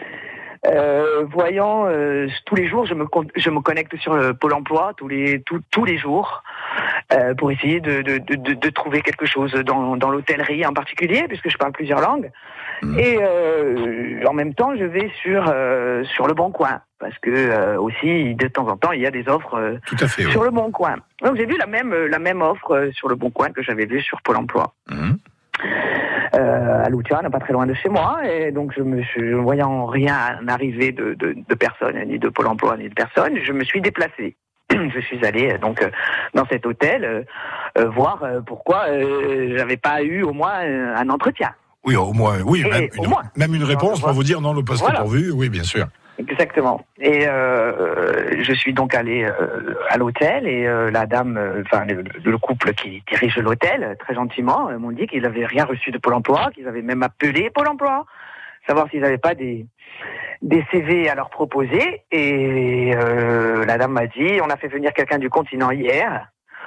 Speaker 6: Euh, voyant euh, tous les jours, je me je me connecte sur le Pôle Emploi tous les tous tous les jours euh, pour essayer de, de de de trouver quelque chose dans dans l'hôtellerie en particulier, puisque je parle plusieurs langues. Mmh. Et euh, en même temps, je vais sur euh, sur le Bon Coin, parce que euh, aussi de temps en temps il y a des offres euh,
Speaker 2: Tout à fait,
Speaker 6: sur
Speaker 2: oui.
Speaker 6: le Bon Coin. Donc j'ai vu la même la même offre euh, sur le Bon Coin que j'avais vue sur Pôle Emploi. Mmh. Euh, à Loutiane, pas très loin de chez moi, et donc je me suis, ne voyant rien arriver de, de, de personne, ni de Pôle Emploi, ni de personne, je me suis déplacé. Je suis allé donc dans cet hôtel euh, euh, voir euh, pourquoi euh, j'avais pas eu au moins euh, un entretien.
Speaker 2: Oui, au moins, oui,
Speaker 6: et
Speaker 2: même une,
Speaker 6: moins.
Speaker 2: même une réponse pour vous dire non, le poste
Speaker 6: voilà.
Speaker 2: est pourvu, oui, bien sûr.
Speaker 6: Exactement. Et euh, je suis donc allé euh, à l'hôtel et euh, la dame, enfin euh, le, le couple qui dirige l'hôtel, très gentiment, euh, m'ont dit qu'ils n'avaient rien reçu de Pôle Emploi, qu'ils avaient même appelé Pôle Emploi, savoir s'ils n'avaient pas des des C V à leur proposer. Et euh, la dame m'a dit, on a fait venir quelqu'un du continent hier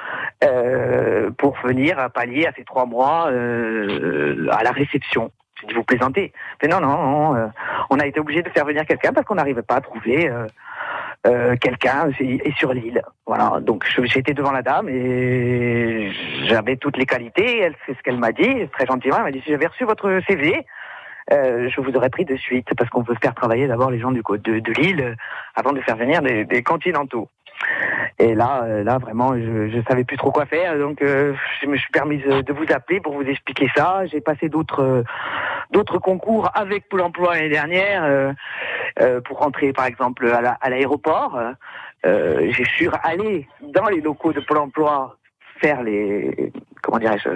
Speaker 6: euh, pour venir pallier à ces trois mois euh, à la réception. J'ai dit, vous plaisantez. Mais non, non, non euh, on a été obligé de faire venir quelqu'un parce qu'on n'arrivait pas à trouver euh, euh, quelqu'un et sur l'île. Voilà. Donc j'ai été devant la dame et j'avais toutes les qualités. Elle, c'est ce qu'elle m'a dit, très gentiment. Elle m'a dit, si j'avais reçu votre C V, euh, je vous aurais pris de suite parce qu'on veut faire travailler d'abord les gens du de, de l'île euh, avant de faire venir des, des continentaux. Et là, euh, là vraiment, je, je savais plus trop quoi faire, donc euh, je me suis permise de vous appeler pour vous expliquer ça. J'ai passé d'autres euh, d'autres concours avec Pôle Emploi l'année dernière euh, euh, pour rentrer, par exemple, à, la, à l'aéroport. Euh, je suis allé dans les locaux de Pôle Emploi faire les comment dirais-je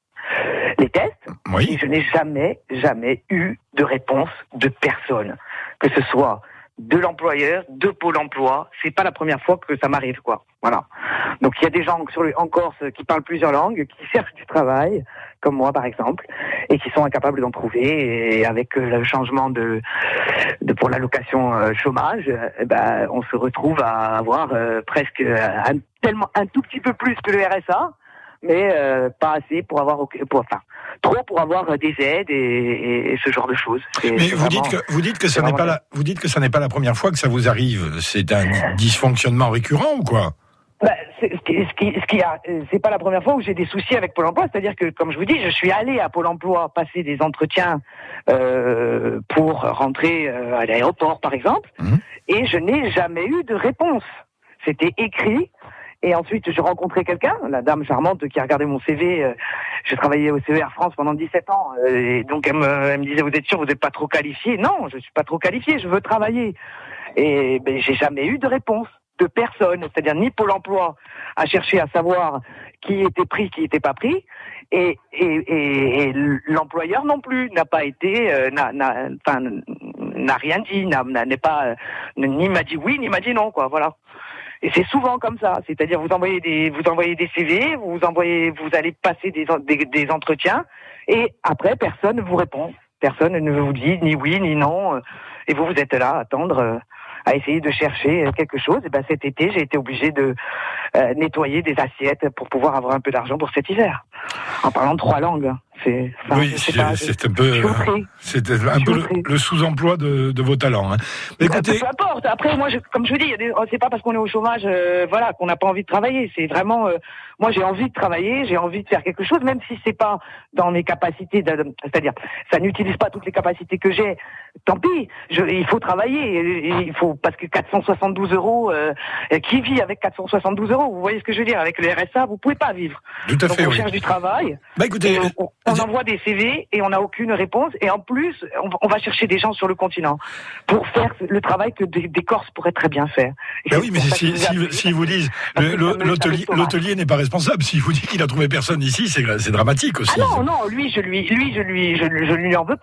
Speaker 6: les tests.
Speaker 2: Oui.
Speaker 6: Et je n'ai jamais jamais eu de réponse de personne, que ce soit de l'employeur, de Pôle Emploi. C'est pas la première fois que ça m'arrive, quoi. Voilà. Donc il y a des gens sur le, en Corse qui parlent plusieurs langues, qui cherchent du travail, comme moi par exemple, et qui sont incapables d'en trouver. Et avec le changement de, de pour l'allocation euh, chômage, euh, ben on se retrouve à avoir euh, presque un, tellement un tout petit peu plus que le R S A, mais euh, pas assez pour avoir pour, enfin trop pour avoir des aides et, et, et ce genre de choses. C'est,
Speaker 2: mais
Speaker 6: c'est
Speaker 2: vous
Speaker 6: vraiment,
Speaker 2: dites que vous dites que ça n'est pas la, vous dites que ça n'est pas la première fois que ça vous arrive. C'est un dysfonctionnement récurrent ou quoi?
Speaker 6: Bah, c'est, ce qui, ce qui, ce qui a, c'est pas la première fois où j'ai des soucis avec Pôle Emploi. C'est-à-dire que, comme je vous dis, je suis allé à Pôle Emploi passer des entretiens euh, pour rentrer euh, à l'aéroport, par exemple, mmh. et je n'ai jamais eu de réponse. C'était écrit. Et ensuite, je rencontrais quelqu'un, la dame charmante qui a regardé mon C V. Euh, j'ai travaillé au C E R France pendant dix-sept ans. Euh, et donc, elle me, elle me disait, vous êtes sûr, vous n'êtes pas trop qualifié? Non, je suis pas trop qualifié, je veux travailler. Et ben, j'ai jamais eu de réponse de personne. C'est-à-dire, ni Pôle Emploi a cherché à savoir qui était pris, qui n'était pas pris. Et, et, et, et l'employeur non plus n'a pas été, euh, n'a, n'a, enfin, n'a rien dit, n'a, n'est pas, euh, ni m'a dit oui, ni m'a dit non, quoi, voilà. Et c'est souvent comme ça, c'est-à-dire vous envoyez des vous envoyez des C V, vous envoyez vous allez passer des des, des entretiens et après personne ne vous répond, personne ne vous dit ni oui ni non et vous vous êtes là à attendre, à essayer de chercher quelque chose. Et ben cet été j'ai été obligé de euh, nettoyer des assiettes pour pouvoir avoir un peu d'argent pour cet hiver. En parlant trois langues. C'est, enfin,
Speaker 2: oui, c'est, pas, c'est un peu, c'est un peu le, le sous-emploi de, de vos talents. Hein. Mais écoutez,
Speaker 6: peu importe. Après, moi, je, comme je vous dis, il y a des, c'est pas parce qu'on est au chômage, euh, voilà, qu'on n'a pas envie de travailler. C'est vraiment, euh, moi, j'ai envie de travailler, j'ai envie de faire quelque chose, même si c'est pas dans mes capacités. De, c'est-à-dire, ça n'utilise pas toutes les capacités que j'ai. Tant pis. Je, il faut travailler. Il faut parce que quatre cent soixante-douze euros, euh, qui vit avec quatre cent soixante-douze euros? Vous voyez ce que je veux dire? Avec le R S A, vous pouvez pas vivre.
Speaker 2: Tout à
Speaker 6: Donc,
Speaker 2: fait.
Speaker 6: on
Speaker 2: oui.
Speaker 6: cherche du travail.
Speaker 2: Bah écoutez.
Speaker 6: On, on envoie des C V et on n'a aucune réponse. Et en plus, on, on va chercher des gens sur le continent pour faire le travail que des, des Corses pourraient très bien faire.
Speaker 2: Ben oui, mais si, si, si, si vous disent le, le, l'hôtelier, l'hôtelier n'est pas responsable. S'il vous dit qu'il a trouvé personne ici, c'est, c'est dramatique aussi.
Speaker 6: Ah non, non, lui, je lui, lui, je lui, je, je lui en veux pas.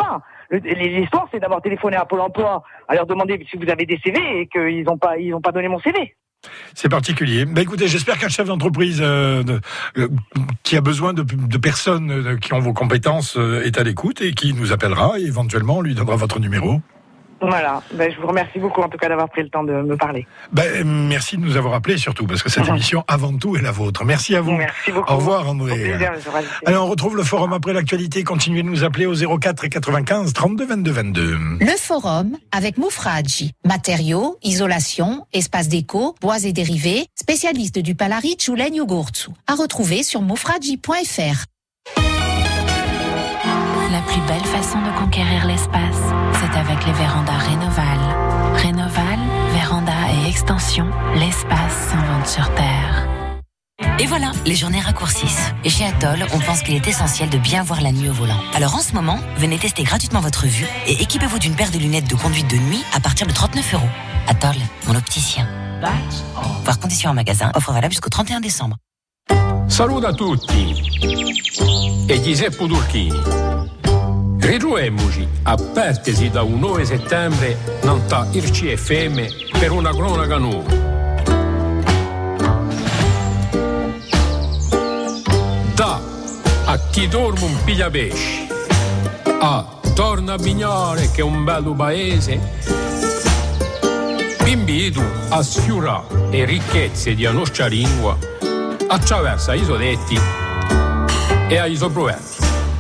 Speaker 6: Le- L'histoire, c'est d'avoir téléphoné à Pôle emploi, à leur demander si vous avez des C V et qu'ils n'ont pas, ils ont pas donné mon C V.
Speaker 2: C'est particulier. Ben écoutez, j'espère qu'un chef d'entreprise euh, de, euh, qui a besoin de, de personnes euh, qui ont vos compétences euh, est à l'écoute et qui nous appellera et éventuellement on lui donnera votre numéro.
Speaker 6: Voilà. Ben, je vous remercie beaucoup en tout cas d'avoir pris le temps de me parler.
Speaker 2: Ben, merci de nous avoir appelés surtout, parce que cette émission, avant tout, est la vôtre. Merci à vous.
Speaker 6: Merci beaucoup.
Speaker 2: Au revoir, André.
Speaker 6: Au plaisir, je vous
Speaker 2: Alors, on retrouve le forum après l'actualité. Continuez de nous appeler au zéro quatre et quatre-vingt-quinze trente-deux vingt-deux vingt-deux.
Speaker 7: Le forum avec Moufradji. Matériaux, isolation, espace déco, bois et dérivés, spécialiste du Palaric ou Legno Gurtsu. À retrouver sur moufradji point f r.
Speaker 11: La plus belle façon de conquérir l'espace, c'est avec les vérandas Rénoval. Rénoval, véranda et extension, l'espace s'invente sur Terre.
Speaker 10: Et voilà, les journées raccourcissent. Et chez Atoll, on pense qu'il est essentiel de bien voir la nuit au volant. Alors en ce moment, venez tester gratuitement votre vue et équipez-vous d'une paire de lunettes de conduite de nuit à partir de trente-neuf euros. Atoll, mon opticien. Voir conditions en magasin, offre valable jusqu'au trente et un décembre.
Speaker 23: Saluto a tutti e Giuseppe Turchini. Ritroviamoci a partisi da un nove settembre non ta il C F M per una cronaca nuova. Da a chi dorme un piglia pesci, a torna a Vignale che è un bello paese. Vi invito a sfiorare le ricchezze di nostra lingua attraverso i sodetti e ai soproverbi.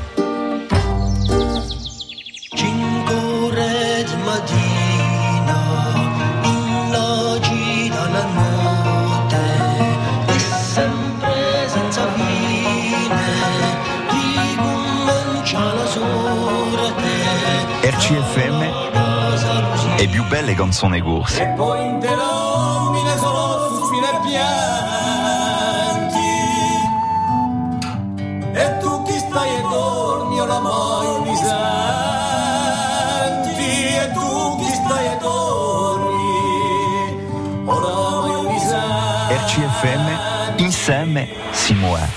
Speaker 24: Cinque di mattina, in noci dalla notte, e sempre senza fine, ricomincia la sorte.
Speaker 25: R C F M è più belle canzoni corse.
Speaker 24: E poi in te nomine solo su fine pianti. E tu chi stai e dormi oramai mi senti. E tu chi stai e dormi oramai mi senti.
Speaker 25: R C F M, insieme si muove.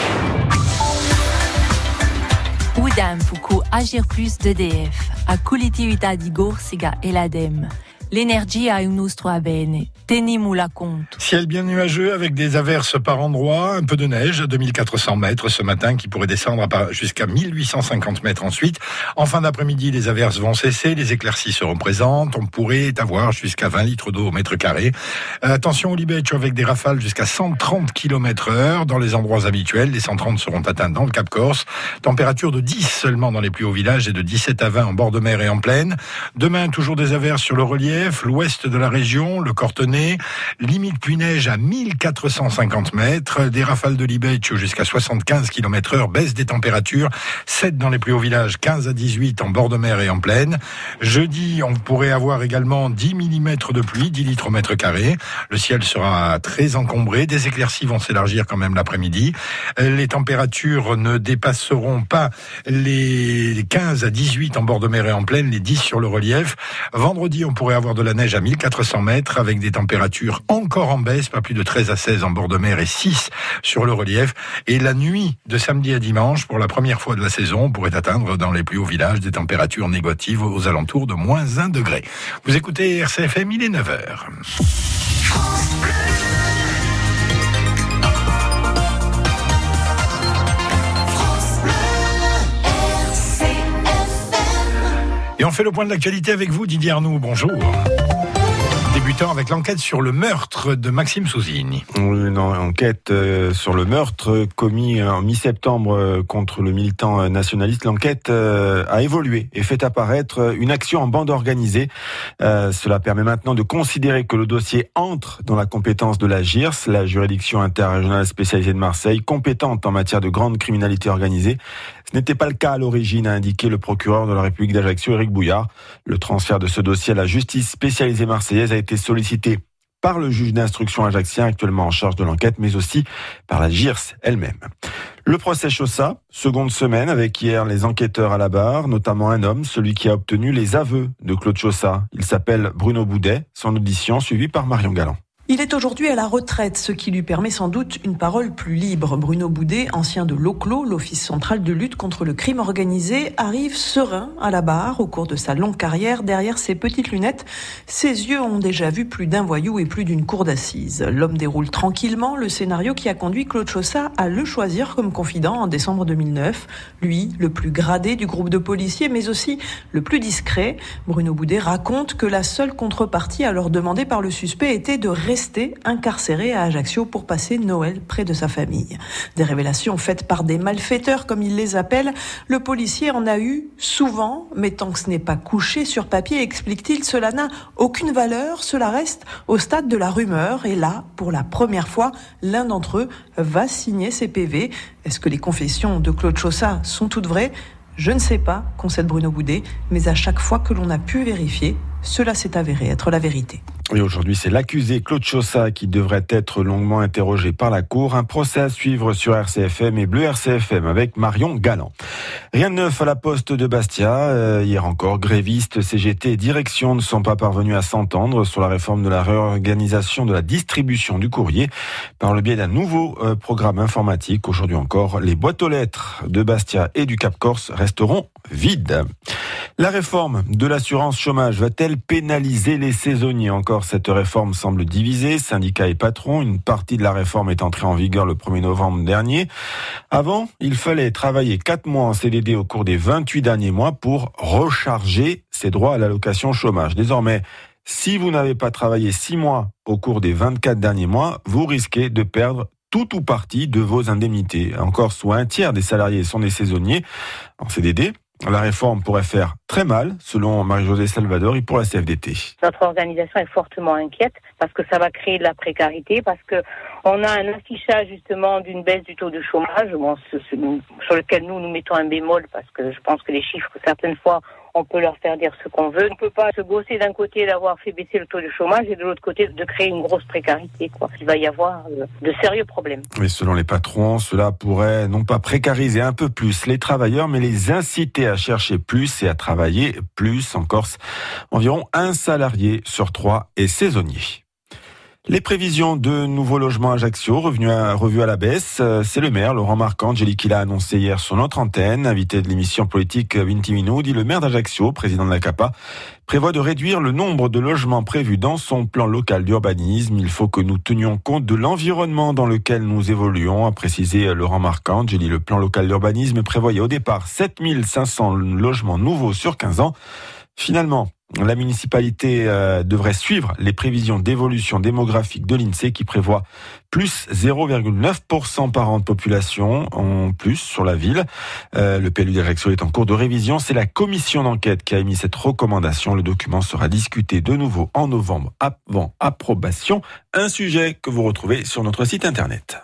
Speaker 11: Udam Fuku Agir Plus d'E D F, a collectività di Gorsiga e l'Adem. L'énergie a une nostra bene. Teniamo la compte.
Speaker 2: Ciel bien nuageux avec des averses par endroits, un peu de neige à deux mille quatre cents mètres ce matin qui pourrait descendre jusqu'à mille huit cent cinquante mètres ensuite. En fin d'après-midi, les averses vont cesser, les éclaircies seront présentes. On pourrait avoir jusqu'à vingt litres d'eau au mètre carré. Euh, attention au Libeccio avec des rafales jusqu'à cent trente kilomètres heure dans les endroits habituels. Les cent trente seront atteints dans le Cap Corse. Température de dix seulement dans les plus hauts villages et de dix-sept à vingt en bord de mer et en plaine. Demain, toujours des averses sur le relief, l'ouest de la région, le Cortenay. Limite pluie-neige à mille quatre cent cinquante mètres, des rafales de Libeccio jusqu'à soixante-quinze kilomètres heure, baisse des températures, sept dans les plus hauts villages, quinze à dix-huit en bord de mer et en plaine. Jeudi, on pourrait avoir également dix millimètres de pluie, dix litres au mètre carré. Le ciel sera très encombré, des éclaircies vont s'élargir quand même l'après-midi. Les températures ne dépasseront pas les quinze à dix-huit en bord de mer et en plaine, les dix sur le relief. Vendredi, on pourrait avoir de la neige à mille quatre cents mètres avec des températures encore en baisse, pas plus de treize à seize en bord de mer et six sur le relief. Et la nuit de samedi à dimanche, pour la première fois de la saison, on pourrait atteindre dans les plus hauts villages des températures négatives aux alentours de moins un degré. Vous écoutez R C F M, il est neuf heures. Et on fait le point de l'actualité avec vous, Didier Arnoux. Bonjour. Débutant avec l'enquête sur le meurtre de Maxime Souzigny.
Speaker 12: Oui, une enquête euh, sur le meurtre commis en mi-septembre euh, contre le militant nationaliste. L'enquête euh, a évolué et fait apparaître une action en bande organisée. Euh, cela permet maintenant de considérer que le dossier entre dans la compétence de la G I R S, la juridiction interrégionale spécialisée de Marseille, compétente en matière de grande criminalité organisée. Ce n'était pas le cas à l'origine, a indiqué le procureur de la République d'Ajaccio, Éric Bouillard. Le transfert de ce dossier à la justice spécialisée marseillaise a été sollicité par le juge d'instruction ajaccien actuellement en charge de l'enquête, mais aussi par la G I R S elle-même. Le procès Chaussat, seconde semaine avec hier les enquêteurs à la barre, notamment un homme, celui qui a obtenu les aveux de Claude Chaussat. Il s'appelle Bruno Boudet, son audition suivie par Marion Galland.
Speaker 8: Il est aujourd'hui à la retraite, ce qui lui permet sans doute une parole plus libre. Bruno Boudet, ancien de l'O C L O, l'Office central de lutte contre le crime organisé, arrive serein à la barre au cours de sa longue carrière. Derrière ses petites lunettes, ses yeux ont déjà vu plus d'un voyou et plus d'une cour d'assises. L'homme déroule tranquillement le scénario qui a conduit Claude Chaussat à le choisir comme confident en décembre deux mille neuf. Lui, le plus gradé du groupe de policiers, mais aussi le plus discret. Bruno Boudet raconte que la seule contrepartie alors demandée par le suspect était de rester incarcéré à Ajaccio pour passer Noël près de sa famille. Des révélations faites par des malfaiteurs, comme il les appelle. Le policier en a eu souvent, mais tant que ce n'est pas couché sur papier, explique-t-il, cela n'a aucune valeur, cela reste au stade de la rumeur. Et là, pour la première fois, l'un d'entre eux va signer ses P V. Est-ce que les confessions de Claude Chaussat sont toutes vraies ? Je ne sais pas, concède Bruno Boudet, mais à chaque fois que l'on a pu vérifier, cela s'est avéré être la vérité.
Speaker 12: Et aujourd'hui, c'est l'accusé Claude Chaussat qui devrait être longuement interrogé par la Cour. Un procès à suivre sur R C F M et Bleu R C F M avec Marion Galland. Rien de neuf à la poste de Bastia. Euh, hier encore, grévistes, C G T et direction ne sont pas parvenus à s'entendre sur la réforme de la réorganisation de la distribution du courrier par le biais d'un nouveau euh, programme informatique. Aujourd'hui encore, les boîtes aux lettres de Bastia et du Cap Corse resteront vides. La réforme de l'assurance chômage va-t-elle pénaliser les saisonniers ? Encore, cette réforme semble divisée, syndicats et patrons. Une partie de la réforme est entrée en vigueur le premier novembre dernier. Avant, il fallait travailler quatre mois en C D D au cours des vingt-huit derniers mois pour recharger ses droits à l'allocation chômage. Désormais, si vous n'avez pas travaillé six mois au cours des vingt-quatre derniers mois, vous risquez de perdre tout ou partie de vos indemnités. Encore, soit un tiers des salariés sont des saisonniers en C D D. La réforme pourrait faire très mal, selon Marie-Josée Salvadori pour la C F D T.
Speaker 9: Notre organisation est fortement inquiète parce que ça va créer de la précarité, parce que on a un affichage justement d'une baisse du taux de chômage, bon, sur lequel nous nous mettons un bémol parce que je pense que les chiffres, certaines fois, on peut leur faire dire ce qu'on veut. On ne peut pas se gosser d'un côté d'avoir fait baisser le taux de chômage et de l'autre côté de créer une grosse précarité, quoi. Il va y avoir euh, de sérieux problèmes.
Speaker 12: Mais selon les patrons, cela pourrait non pas précariser un peu plus les travailleurs, mais les inciter à chercher plus et à travailler plus. En Corse, environ un salarié sur trois est saisonnier. Les prévisions de nouveaux logements à Ajaccio, revenus à, revues à la baisse, c'est le maire, Laurent Marcangeli, qui l'a annoncé hier sur notre antenne. Invité de l'émission politique vingt Minuti, le maire d'Ajaccio, président de la C A P A, prévoit de réduire le nombre de logements prévus dans son plan local d'urbanisme. Il faut que nous tenions compte de l'environnement dans lequel nous évoluons, a précisé Laurent Marcangeli. Le plan local d'urbanisme prévoyait au départ sept mille cinq cents logements nouveaux sur quinze ans. Finalement, la municipalité euh, devrait suivre les prévisions d'évolution démographique de l'INSEE qui prévoit plus zéro virgule neuf pour cent par an de population en plus sur la ville. Euh, le P L U d'Ajaccio est en cours de révision. C'est la commission d'enquête qui a émis cette recommandation. Le document sera discuté de nouveau en novembre avant approbation. Un sujet que vous retrouvez sur notre site internet.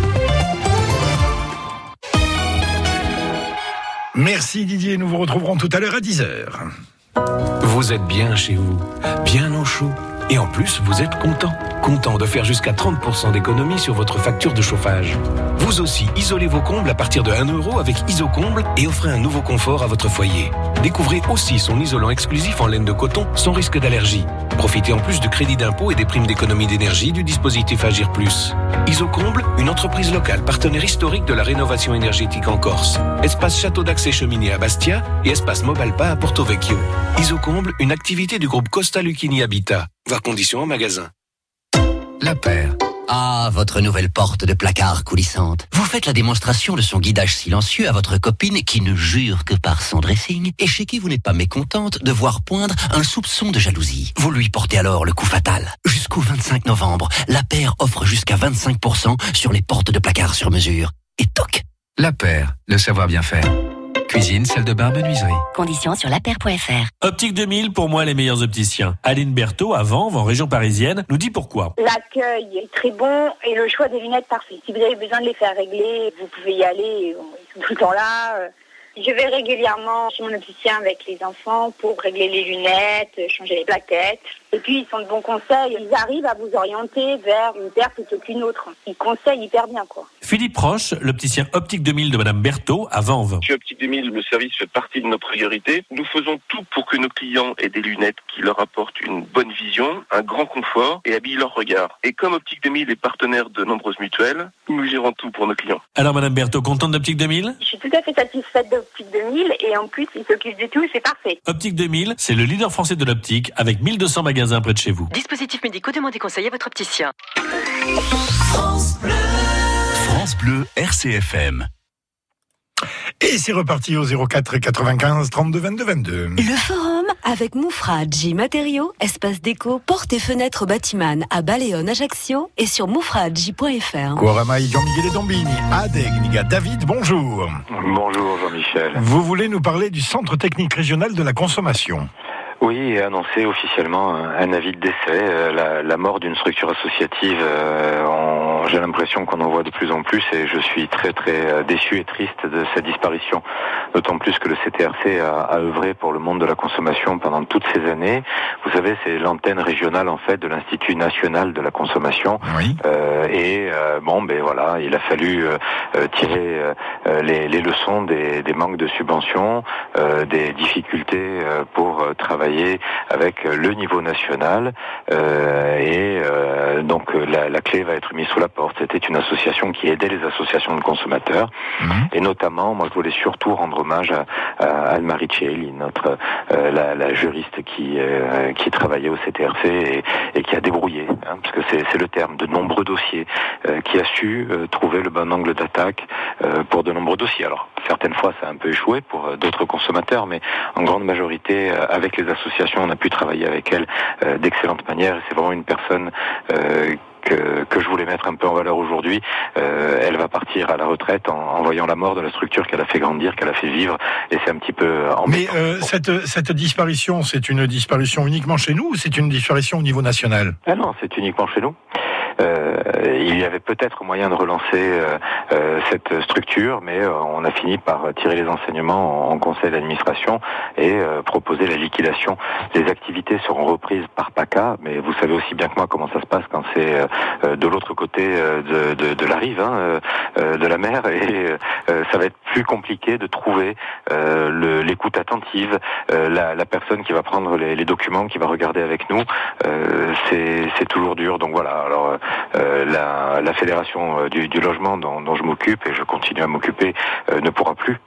Speaker 2: Merci Didier, nous vous retrouverons tout à l'heure à dix heures.
Speaker 23: Vous êtes bien chez vous, bien au chaud. Et en plus, vous êtes content. Content de faire jusqu'à trente pour cent d'économie sur votre facture de chauffage. Vous aussi, isolez vos combles à partir de un euro avec Isocomble et offrez un nouveau confort à votre foyer. Découvrez aussi son isolant exclusif en laine de coton sans risque d'allergie. Profitez en plus du crédit d'impôt et des primes d'économie d'énergie du dispositif Agir Plus. Isocomble, une entreprise locale partenaire historique de la rénovation énergétique en Corse. Espace Château d'Accès Cheminée à Bastia et Espace Mobalpa à Porto Vecchio. Isocomble, une activité du groupe Costa Lucchini Habitat. Voir conditions en magasin.
Speaker 19: La paire. Ah, votre nouvelle porte de placard coulissante. Vous faites la démonstration de son guidage silencieux à votre copine qui ne jure que par son dressing et chez qui vous n'êtes pas mécontente de voir poindre un soupçon de jalousie. Vous lui portez alors le coup fatal. Jusqu'au vingt-cinq novembre, La Paire offre jusqu'à vingt-cinq pour cent sur les portes de placard sur mesure. Et toc!
Speaker 13: La Paire, le savoir bien faire. Cuisine, salle de bain, menuiserie.
Speaker 18: Conditions sur lapaire point f r.
Speaker 14: Optique deux mille, pour moi, les meilleurs opticiens. Aline Berthaud, à Vanves, en région parisienne, nous dit pourquoi.
Speaker 20: L'accueil est très bon et le choix des lunettes parfait. Si vous avez besoin de les faire régler, vous pouvez y aller, ils sont tout le temps là. Je vais régulièrement chez mon opticien avec les enfants pour régler les lunettes, changer les plaquettes. Et puis, ils sont de bons conseils. Ils arrivent à vous orienter vers une paire plutôt qu'une autre. Ils conseillent hyper bien, quoi.
Speaker 14: Philippe Roche, l'opticien Optique deux mille de Madame Berthaud à Vanves.
Speaker 3: Chez Optique deux mille, le service fait partie de nos priorités. Nous faisons tout pour que nos clients aient des lunettes qui leur apportent une bonne vision, un grand confort et habillent leur regard. Et comme Optique deux mille est partenaire de nombreuses mutuelles, nous gérons tout pour nos clients.
Speaker 14: Alors Madame Berthaud, contente d'Optique deux mille ?
Speaker 20: Je suis tout à fait satisfaite d'Optique deux mille et en plus, ils s'occupent de tout, c'est parfait.
Speaker 14: Optique deux mille, c'est le leader français de l'optique avec mille deux cents magasins près de chez vous.
Speaker 15: Dispositifs médicaux, demandez conseil à votre opticien.
Speaker 25: France Bleu. France Bleu R C F M.
Speaker 2: Et c'est reparti au zéro quatre quatre-vingt-quinze trente-deux vingt-deux vingt-deux.
Speaker 16: Le forum avec Moufradji Matériaux, espace déco, portes et fenêtres Batiman à Baleone, Ajaccio et sur moufradji point f r.
Speaker 2: Kuaramai, Jean-Miguel Dombini, Adeg, Niga, David, bonjour.
Speaker 17: Bonjour Jean-Michel.
Speaker 2: Vous voulez nous parler du Centre technique régional de la consommation ?
Speaker 17: Oui, et annoncer officiellement un avis de décès, euh, la, la mort d'une structure associative. Euh, on, j'ai l'impression qu'on en voit de plus en plus et je suis très très déçu et triste de cette disparition. D'autant plus que le C T R C a, a œuvré pour le monde de la consommation pendant toutes ces années. Vous savez, c'est l'antenne régionale en fait de l'Institut national de la consommation.
Speaker 2: Oui.
Speaker 17: Euh, et euh, bon, ben voilà, il a fallu euh, tirer euh, les, les leçons des, des manques de subventions, euh, des difficultés euh, pour euh, travailler avec le niveau national euh, et euh, donc la, la clé va être mise sous la porte. C'était une association qui aidait les associations de consommateurs mmh. et notamment, moi je voulais surtout rendre hommage à, à Anne-Marie Cieli, notre euh, la, la juriste qui euh, qui travaillait au C T R C et, et qui a débrouillé, hein, parce que c'est, c'est le terme, de nombreux dossiers, euh, qui a su euh, trouver le bon angle d'attaque euh, pour de nombreux dossiers. Alors certaines fois ça a un peu échoué pour euh, d'autres consommateurs, mais en grande majorité euh, avec les associations, on a pu travailler avec elle euh, d'excellente manière et c'est vraiment une personne euh, que, que je voulais mettre un peu en valeur aujourd'hui. Euh, elle va partir à la retraite en, en voyant la mort de la structure qu'elle a fait grandir, qu'elle a fait vivre et c'est un petit peu embêtant.
Speaker 2: Mais euh, cette, cette disparition, c'est une disparition uniquement chez nous ou c'est une disparition au niveau national ?
Speaker 17: Ah non, c'est uniquement chez nous. Euh, il y avait peut-être moyen de relancer euh, euh, cette structure, mais euh, on a fini par tirer les enseignements en, en conseil d'administration et euh, proposer la liquidation. Les activités seront reprises par PACA, mais vous savez aussi bien que moi comment ça se passe quand c'est euh, de l'autre côté euh, de, de, de la rive, hein, euh, de la mer, et euh, ça va être plus compliqué de trouver euh, le, l'écoute attentive, euh, la, la personne qui va prendre les, les documents, qui va regarder avec nous. Euh, c'est, c'est toujours dur, donc voilà. Alors Euh, la, la fédération euh, du, du logement dont, dont je m'occupe et je continue à m'occuper euh, ne pourra plus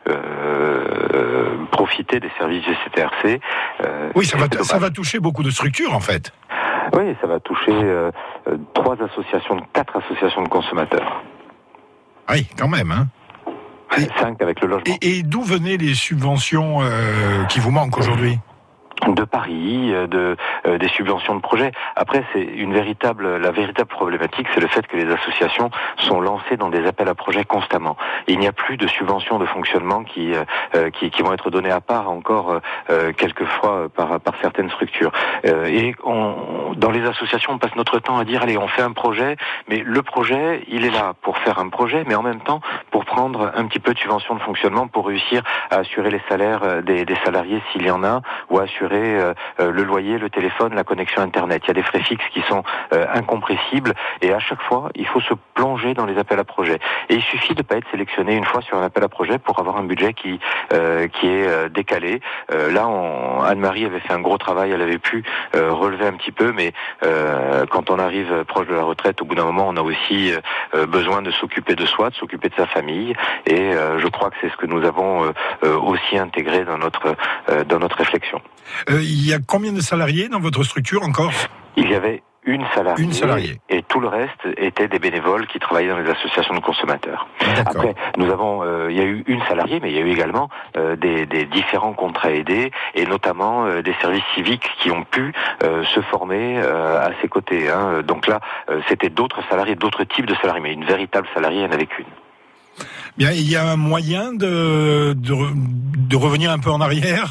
Speaker 17: euh, profiter des services du C T R C.
Speaker 2: Euh, oui, ça va, t- ça va toucher beaucoup de structures en fait.
Speaker 17: Oui, ça va toucher euh, euh, trois associations, quatre associations de consommateurs.
Speaker 2: Oui, quand même, hein.
Speaker 17: Et, cinq avec le logement.
Speaker 2: Et, et d'où venaient les subventions euh, qui vous manquent aujourd'hui ?
Speaker 17: De Paris, de euh, des subventions de projets. Après, c'est une véritable, la véritable problématique, c'est le fait que les associations sont lancées dans des appels à projets constamment. Il n'y a plus de subventions de fonctionnement qui euh, qui, qui vont être données à part encore euh, quelquefois par par certaines structures. Euh, et on, dans les associations, on passe notre temps à dire allez, on fait un projet, mais le projet, il est là pour faire un projet, mais en même temps pour prendre un petit peu de subvention de fonctionnement pour réussir à assurer les salaires des, des salariés s'il y en a, ou à assurer Euh, euh, le loyer, le téléphone, la connexion Internet. Il y a des frais fixes qui sont euh, incompressibles et à chaque fois, il faut se plonger dans les appels à projets. Et il suffit de pas être sélectionné une fois sur un appel à projet pour avoir un budget qui euh, qui est euh, décalé. Euh, là, on, Anne-Marie avait fait un gros travail, elle avait pu euh, relever un petit peu, mais euh, quand on arrive proche de la retraite, au bout d'un moment, on a aussi euh, besoin de s'occuper de soi, de s'occuper de sa famille. Et euh, je crois que c'est ce que nous avons euh, aussi intégré dans notre euh, dans notre réflexion.
Speaker 2: Euh, il y a combien de salariés dans votre structure encore ?
Speaker 17: Il y avait une salariée,
Speaker 2: une salariée
Speaker 17: et tout le reste étaient des bénévoles qui travaillaient dans les associations de consommateurs.
Speaker 2: D'accord.
Speaker 17: Après, nous avons, euh, il y a eu une salariée, mais il y a eu également euh, des, des différents contrats aidés et notamment euh, des services civiques qui ont pu euh, se former euh, à ses côtés. Hein. Donc là, euh, c'était d'autres salariés, d'autres types de salariés, mais une véritable salariée, il n'y en avait qu'une.
Speaker 2: Bien, il y a un moyen de, de de revenir un peu en arrière.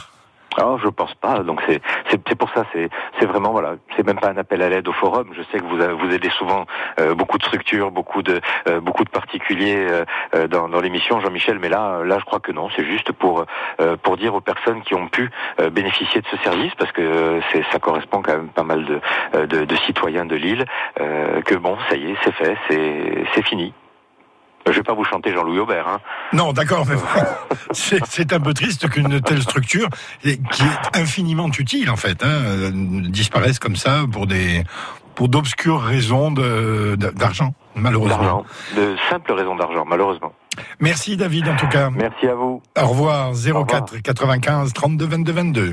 Speaker 17: Alors, je pense pas. Donc c'est c'est, c'est pour ça. C'est c'est vraiment voilà. C'est même pas un appel à l'aide au forum. Je sais que vous vous aidez souvent euh, beaucoup de structures, beaucoup de euh, beaucoup de particuliers euh, dans, dans l'émission, Jean-Michel. Mais là là, je crois que non. C'est juste pour euh, pour dire aux personnes qui ont pu euh, bénéficier de ce service, parce que euh, c'est ça correspond quand même pas mal de euh, de, de citoyens de l'île, euh, que bon, ça y est, c'est fait, c'est c'est fini. Je vais pas vous chanter Jean-Louis Aubert, hein.
Speaker 2: Non, d'accord, mais c'est, c'est un peu triste qu'une telle structure, qui est infiniment utile en fait, hein, disparaisse comme ça pour des pour d'obscures raisons de, d'argent, malheureusement.
Speaker 17: D'argent, de simples raisons d'argent, malheureusement.
Speaker 2: Merci David, en tout cas.
Speaker 17: Merci à vous.
Speaker 2: Au revoir. zéro quatre quatre-vingt-quinze trente-deux vingt-deux vingt-deux.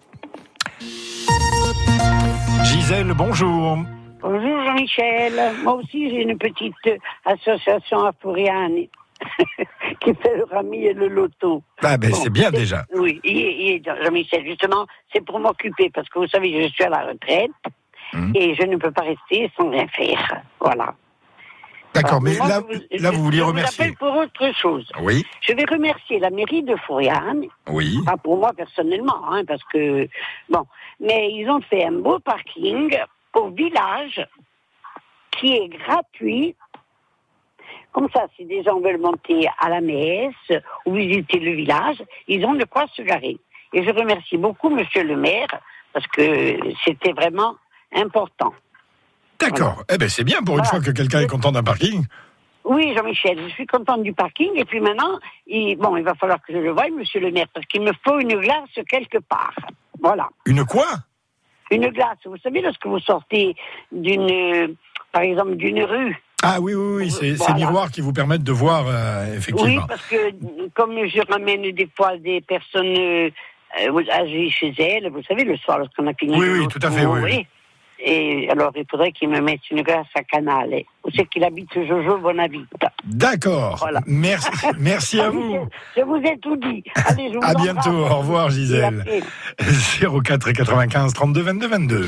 Speaker 2: Gisèle, bonjour.
Speaker 1: Bonjour Jean-Michel, moi aussi j'ai une petite association à Fouriane qui fait le rami et le loto.
Speaker 2: Ah ben bon, c'est bien c'est, déjà.
Speaker 1: Oui, et, et Jean-Michel, justement, c'est pour m'occuper, parce que vous savez, je suis à la retraite mmh. et je ne peux pas rester sans rien faire. Voilà.
Speaker 2: D'accord,
Speaker 1: alors,
Speaker 2: mais
Speaker 1: moi,
Speaker 2: là,
Speaker 1: je,
Speaker 2: là vous vouliez
Speaker 1: je
Speaker 2: remercier.
Speaker 1: Je vous appelle pour autre chose.
Speaker 2: Oui.
Speaker 1: Je vais remercier la mairie de Fouriane.
Speaker 2: Oui.
Speaker 1: Pas pour moi personnellement, hein, parce que, bon, mais ils ont fait un beau parking au village, qui est gratuit. Comme ça, si des gens veulent monter à la messe ou visiter le village, ils ont de quoi se garer. Et je remercie beaucoup Monsieur le maire, parce que c'était vraiment important.
Speaker 2: D'accord. Voilà. Eh bien, c'est bien pour une voilà. fois que quelqu'un est content d'un parking.
Speaker 1: Oui, Jean-Michel, je suis contente du parking. Et puis maintenant, il, bon, il va falloir que je le voie, Monsieur le maire, parce qu'il me faut une glace quelque part. Voilà.
Speaker 2: Une quoi ?
Speaker 1: Une glace. Vous savez, lorsque vous sortez d'une, euh, par exemple, d'une rue.
Speaker 2: Ah oui, oui, oui, c'est voilà. Ces miroirs qui vous permettent de voir, euh, effectivement.
Speaker 1: Oui, parce que comme je ramène des fois des personnes euh, âgées chez elles, vous savez, le soir, lorsqu'on a fini.
Speaker 2: Oui, oui, tout à fait, oui. oui.
Speaker 1: Et alors, il faudrait qu'il me mette une glace à Canal. Où c'est qu'il habite, Jojo Bonavite.
Speaker 2: D'accord. Voilà. Merci, merci à vous.
Speaker 1: Je vous ai tout dit. Allez, je vous
Speaker 2: à bientôt. Au revoir, Gisèle. zéro quatre quatre-vingt-quinze trente-deux vingt-deux vingt-deux.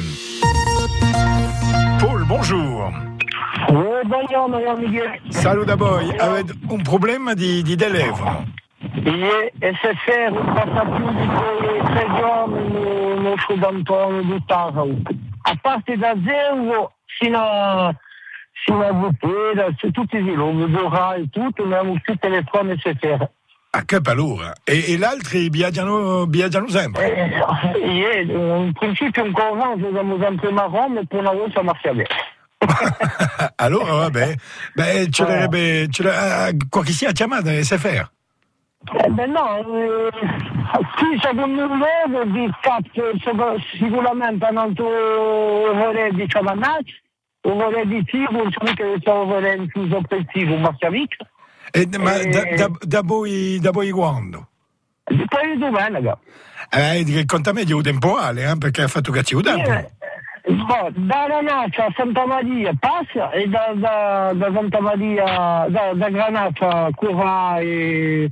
Speaker 2: Paul, bonjour.
Speaker 4: Oui, bonjour, madame Miguel.
Speaker 2: Salut d'abord. Avete un problema di, di telefono?
Speaker 4: E se fer un passapiù di tre giorni non sto dando di tavola. A parte da zero fino a fino a Votera, su tutti i nomi, Dora e tutto, non abbiamo più telefono e se fer.
Speaker 2: Ah, che paura! E, e altri viaggiano, viaggiano sempre?
Speaker 4: Eh, in principio ancora andiamo sempre a Roma e per una volta a Marciavè.
Speaker 2: Allora, vabbè, beh, ci vorrebbe, qua chi sia chiamata S F R?
Speaker 4: Eh beh no, eh, qui secondo me di scatto sicuramente non tu vorrei di Ciavanacci, o vorrei di Tivo, insomma che stavo vorrei più soppressivo, ma chiamica.
Speaker 2: E, ma e... Da, da, da voi da voi quando?
Speaker 4: Poi domenica.
Speaker 2: Eh, che conta me di un temporale, eh, perché ha fatto cazzo di tempo.
Speaker 4: Eh, boh, da Granaccia a Santa Maria passa e da, da, da Santa Maria, da, da Granaccia a Curva e...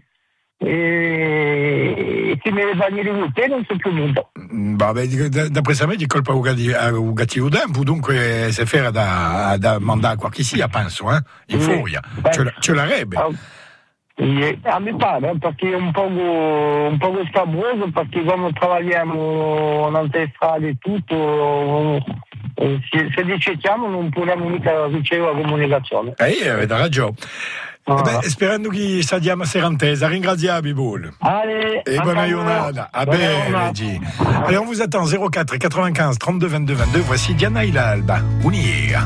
Speaker 4: e che me le bagni di te non so più nulla.
Speaker 2: Vabbè, d'après ça, di colpa un gattivo tempo, dunque se fera da, da mandare qua chi sia, penso, eh? In
Speaker 4: sì.
Speaker 2: furia. Ce, ce l'avrebbe.
Speaker 4: Ah, sì. A me pare, perché è un po', un po' scabroso, perché come lavoriamo nelle strade e tutto, se, se decidiamo non possiamo mica ricevere la comunicazione.
Speaker 2: Eh, avete ragione. Ah. Eh beh, sperando che saliamo a Serantesa, ringraziabi Boul.
Speaker 4: Allez,
Speaker 2: et bonne giornata. Ah bene, G. Allez, on vous attend zéro quatre quatre-vingt-quinze trente-deux vingt-deux vingt-deux. Voici Diana Ilalba. Unia.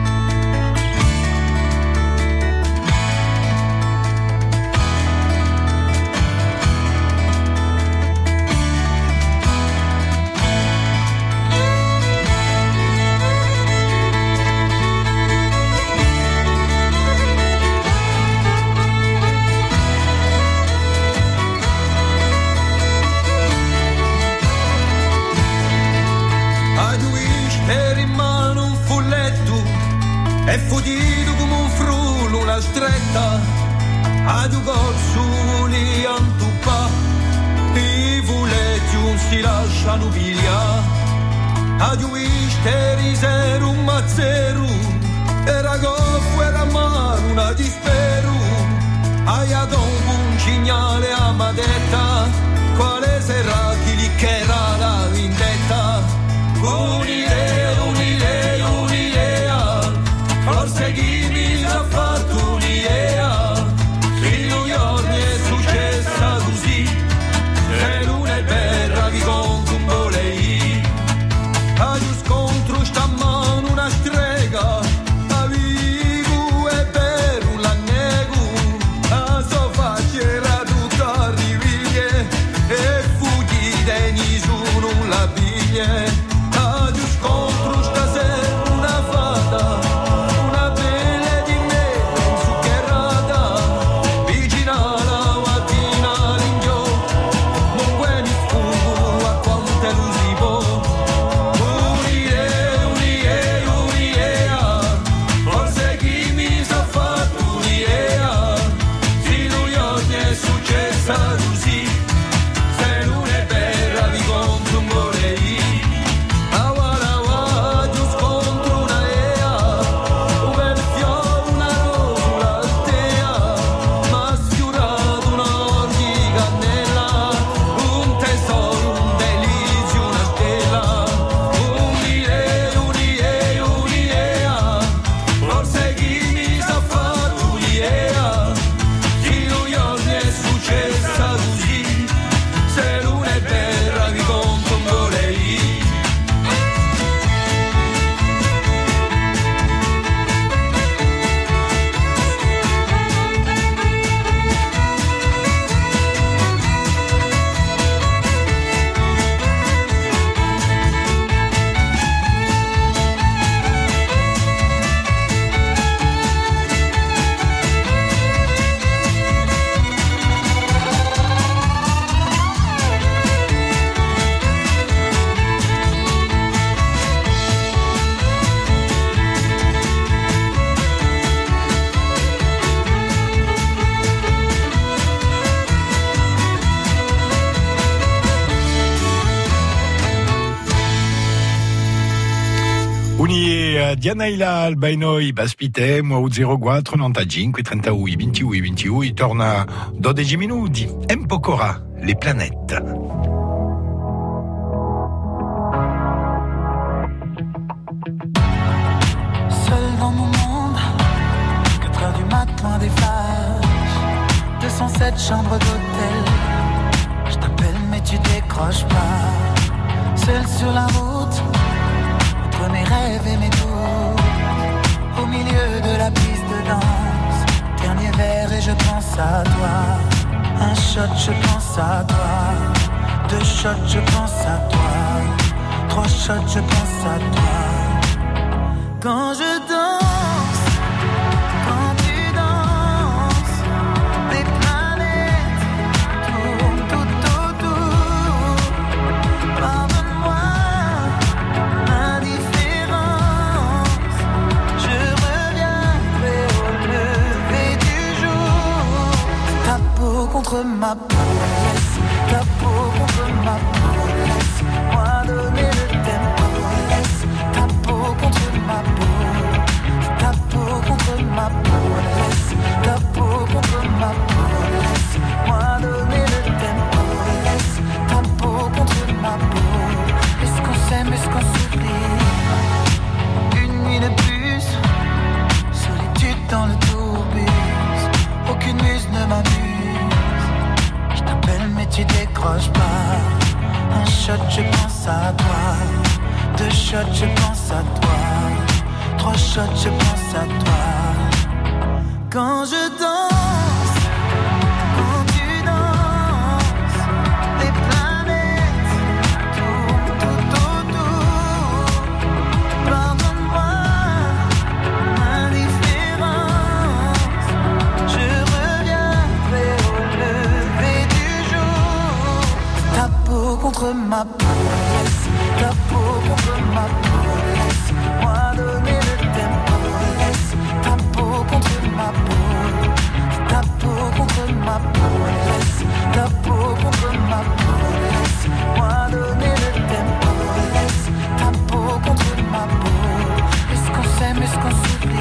Speaker 24: è fuggito come un frullo una stretta ad un corso lì antuppa i vuletti un si lasciano piglia ad un isteri zero un mazzero era goffo era mano una dispero hai ad un cignale a madetta quale sarà chi li che era la vendetta. Un'idea, un'idea, un'idea, forse chi mi ha fatto un'idea, che New York è successa così, se non è berra vi conto un volei, a giù scontro sta a mano una strega, a vivo e per un l'annego, a so faccia tutta riviglie, e fuggi de nessuno la biglie. Contro stasera una fata, una pelle di neve inzuccherata, vicina alla mattina all'inghio, non puoi mi sfugo a quanto lo si può. Un'idea, un'idea, un'idea, forse chi mi sa fatto un'idea, se New York è successa così, se non è vera vi compro un vorrei.
Speaker 2: Dianaila Albainoi Baspite, moi u zero quattro novantacinque trentadue ventidue ventidue, torna dodici minuti. Empokora, les planètes.
Speaker 5: Seul dans mon monde, quatre heures du matin des flashs, deux cent sept chambres d'hôtel. Je t'appelle mais tu décroches pas. Seul sur la route, entre mes rêves et mes doutes, au milieu de la piste de danse, dernier verre et je pense à toi. Un shot, je pense à toi. Deux shots, je pense à toi. Trois shots, je pense à toi. Quand je danse, quand tu danses, les planètes tournent tout autour. Pardonne-moi l'indifférence, je reviendrai au lever du jour. Ta peau contre ma peau, laisse ta peau contre ma peau, laisse-moi donner le tempo, laisse ta peau contre ma peau, ta peau contre ma peau, laisse ta peau contre ma peau, laisse-moi donner le tempo, laisse ta peau contre ma peau. Est-ce qu'on s'aime, est-ce qu'on s'oublie? Une nuit de plus, solitude dans le tourbus, aucune muse ne m'amuse. Je t'appelle mais tu décroches pas. Un shot, je pense à toi. Deux shots, je pense à toi. Trois shots, je pense à toi. Quand je danse, quand tu danses, les planètes tournent tout autour. Pardonne-moi l'indifférence, je reviendrai au lever du jour. Ta peau contre ma peau, laisse ta peau contre ma peau, laisse-moi donner le tempo, laisse ta peau contre ma peau, ta peau contre ma peau, laisse ta peau contre ma peau, laisse-moi donner le tempo, laisse ta peau contre ma peau. Est-ce qu'on s'aime, est-ce qu'on s'oublie?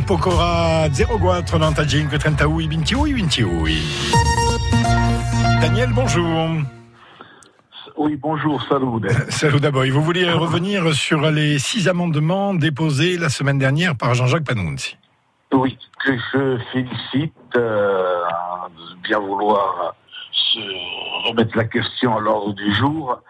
Speaker 2: Pocora zero quattro novantacinque trentaui ventiui ventiui. Daniel, bonjour.
Speaker 6: Oui, bonjour, salut.
Speaker 2: Salut d'abord. Vous vouliez revenir sur les six amendements déposés la semaine dernière par Jean-Jacques Panunzi.
Speaker 6: Oui, que je félicite euh, de bien vouloir se remettre la question à l'ordre du jour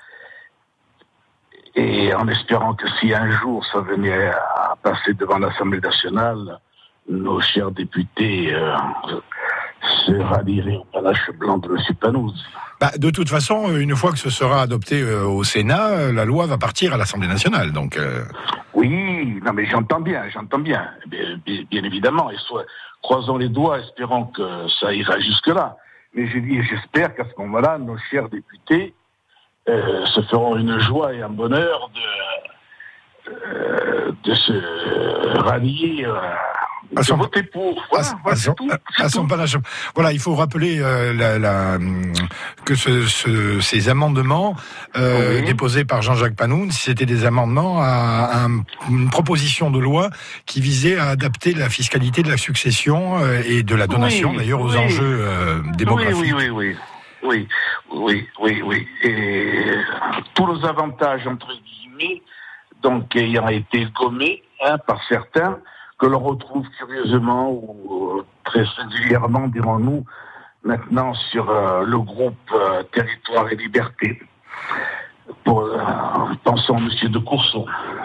Speaker 6: et en espérant que si un jour ça venait à passer devant l'Assemblée nationale, nos chers députés euh, se rallieraient au panache blanc de M. Panunzi.
Speaker 2: Bah, de toute façon, une fois que ce sera adopté euh, au Sénat, la loi va partir à l'Assemblée nationale. Donc, euh...
Speaker 6: oui, non mais j'entends bien, j'entends bien, bien, bien évidemment. Et soit, croisons les doigts, espérons que ça ira jusque-là. Mais je dis, j'espère qu'à ce moment-là, nos chers députés euh, se feront une joie et un bonheur de, euh, de se rallier. Euh,
Speaker 2: À son,
Speaker 6: voter pour. Voilà,
Speaker 2: à,
Speaker 6: voilà,
Speaker 2: à son,
Speaker 6: tout,
Speaker 2: à son panache. Voilà, il faut rappeler euh, la, la, que ce, ce, ces amendements euh, oui. déposés par Jean-Jacques Panunzi, c'était des amendements à, à une proposition de loi qui visait à adapter la fiscalité de la succession euh, et de la donation, oui, d'ailleurs, aux oui. enjeux euh, démographiques.
Speaker 6: Oui, oui, oui, oui, oui, oui, oui, oui. Et tous les avantages entre guillemets, donc ayant été gommés hein, par certains, que l'on retrouve curieusement ou très singulièrement, dirons-nous, maintenant sur euh, le groupe euh, Territoire et Liberté. Pour, euh, pensons à M. de Courson,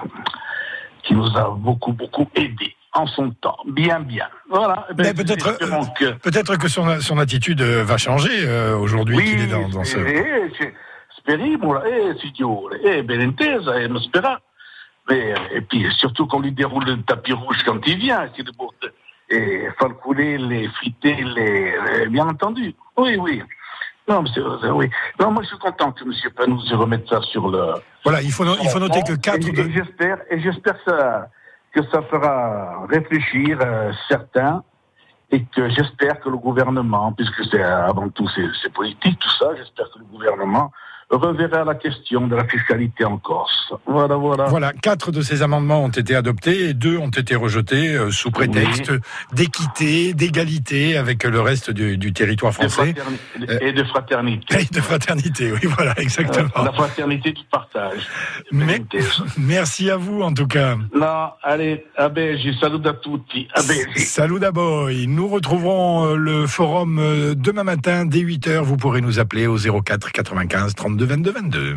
Speaker 6: qui nous a beaucoup, beaucoup aidés en son temps. Bien, bien. Voilà.
Speaker 2: Ben, Mais peut-être, que... peut-être que son, son attitude va changer euh, aujourd'hui
Speaker 6: oui,
Speaker 2: qu'il est dans, dans ce...
Speaker 6: Oui, speriamo, eh, signore, eh, ben intesa, eh, spera. Mais, et puis surtout qu'on lui déroule le tapis rouge quand il vient, et faire couler, les friter, les, les, bien entendu. Oui, oui. Non, mais c'est, oui. Non, moi je suis content que M. Panunzi remette ça sur le.
Speaker 2: Voilà, il faut, no, il faut noter que quatre.
Speaker 6: Et,
Speaker 2: de...
Speaker 6: et j'espère, et j'espère que ça, que ça fera réfléchir euh, certains, et que j'espère que le gouvernement, puisque c'est avant tout c'est, c'est politique tout ça, j'espère que le gouvernement reverra la question de la fiscalité en Corse. Voilà, voilà.
Speaker 2: Voilà, quatre de ces amendements ont été adoptés et deux ont été rejetés euh, sous prétexte oui. d'équité, d'égalité avec le reste du, du territoire français.
Speaker 6: De euh, et de fraternité.
Speaker 2: Et de fraternité, oui, voilà, exactement.
Speaker 6: Euh, la fraternité du partage.
Speaker 2: Mais, merci à vous, en tout cas.
Speaker 6: Non, allez, a Belgi, salut à tutti, a Belgi.
Speaker 2: Salut à boy. Nous retrouverons le forum demain matin dès huit heures. Vous pourrez nous appeler au zéro quatre quatre-vingt-quinze trente-deux vingt-deux vingt-deux.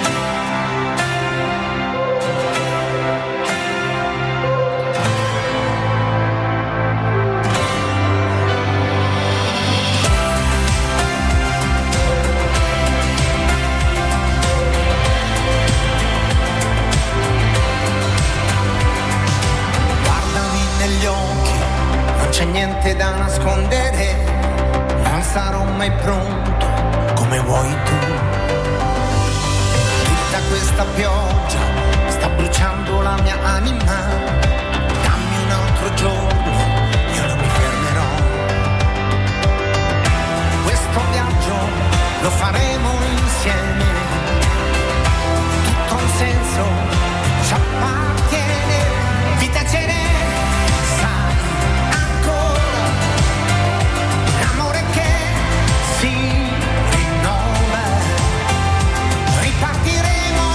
Speaker 5: Guardami negli occhi, non c'è niente da nascondere, non sarò mai pronto come vuoi tu. Questa pioggia sta bruciando la mia anima, dammi un altro giorno, io non mi fermerò. Questo viaggio lo faremo insieme, tutto un senso ci appartiene, vita ce n'è, sai ancora, l'amore che si rinnova, ripartiremo.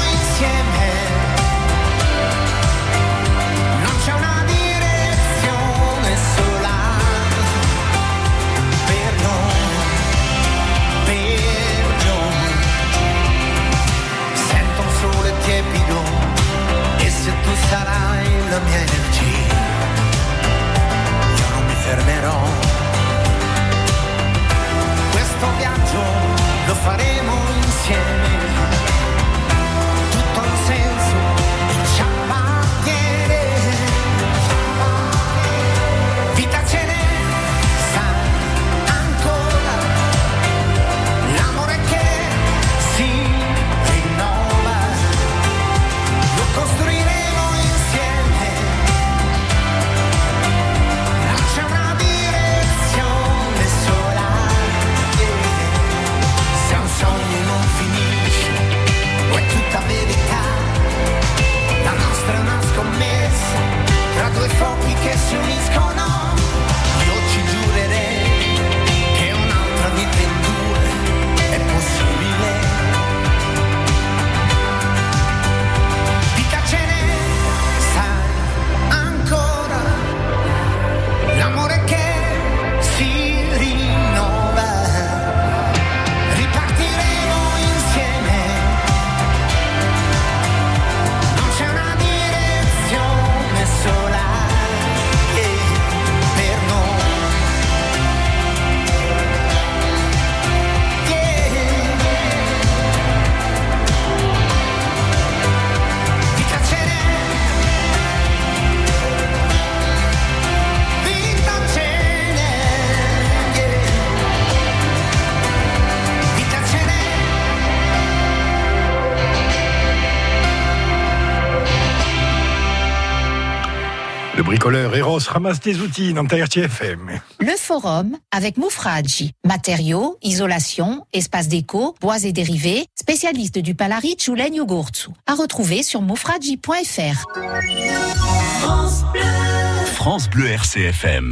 Speaker 5: Non c'è una direzione sola per noi, per
Speaker 2: Le bricoleur Eros ramasse des outils dans ta R T F M.
Speaker 7: Le forum avec Moufragi. Matériaux, isolation, espace déco, bois et dérivés, spécialiste du Palaric ou Legno Gurtsu. À retrouver sur moufragi point f r.
Speaker 10: France Bleu. France Bleu R C F M.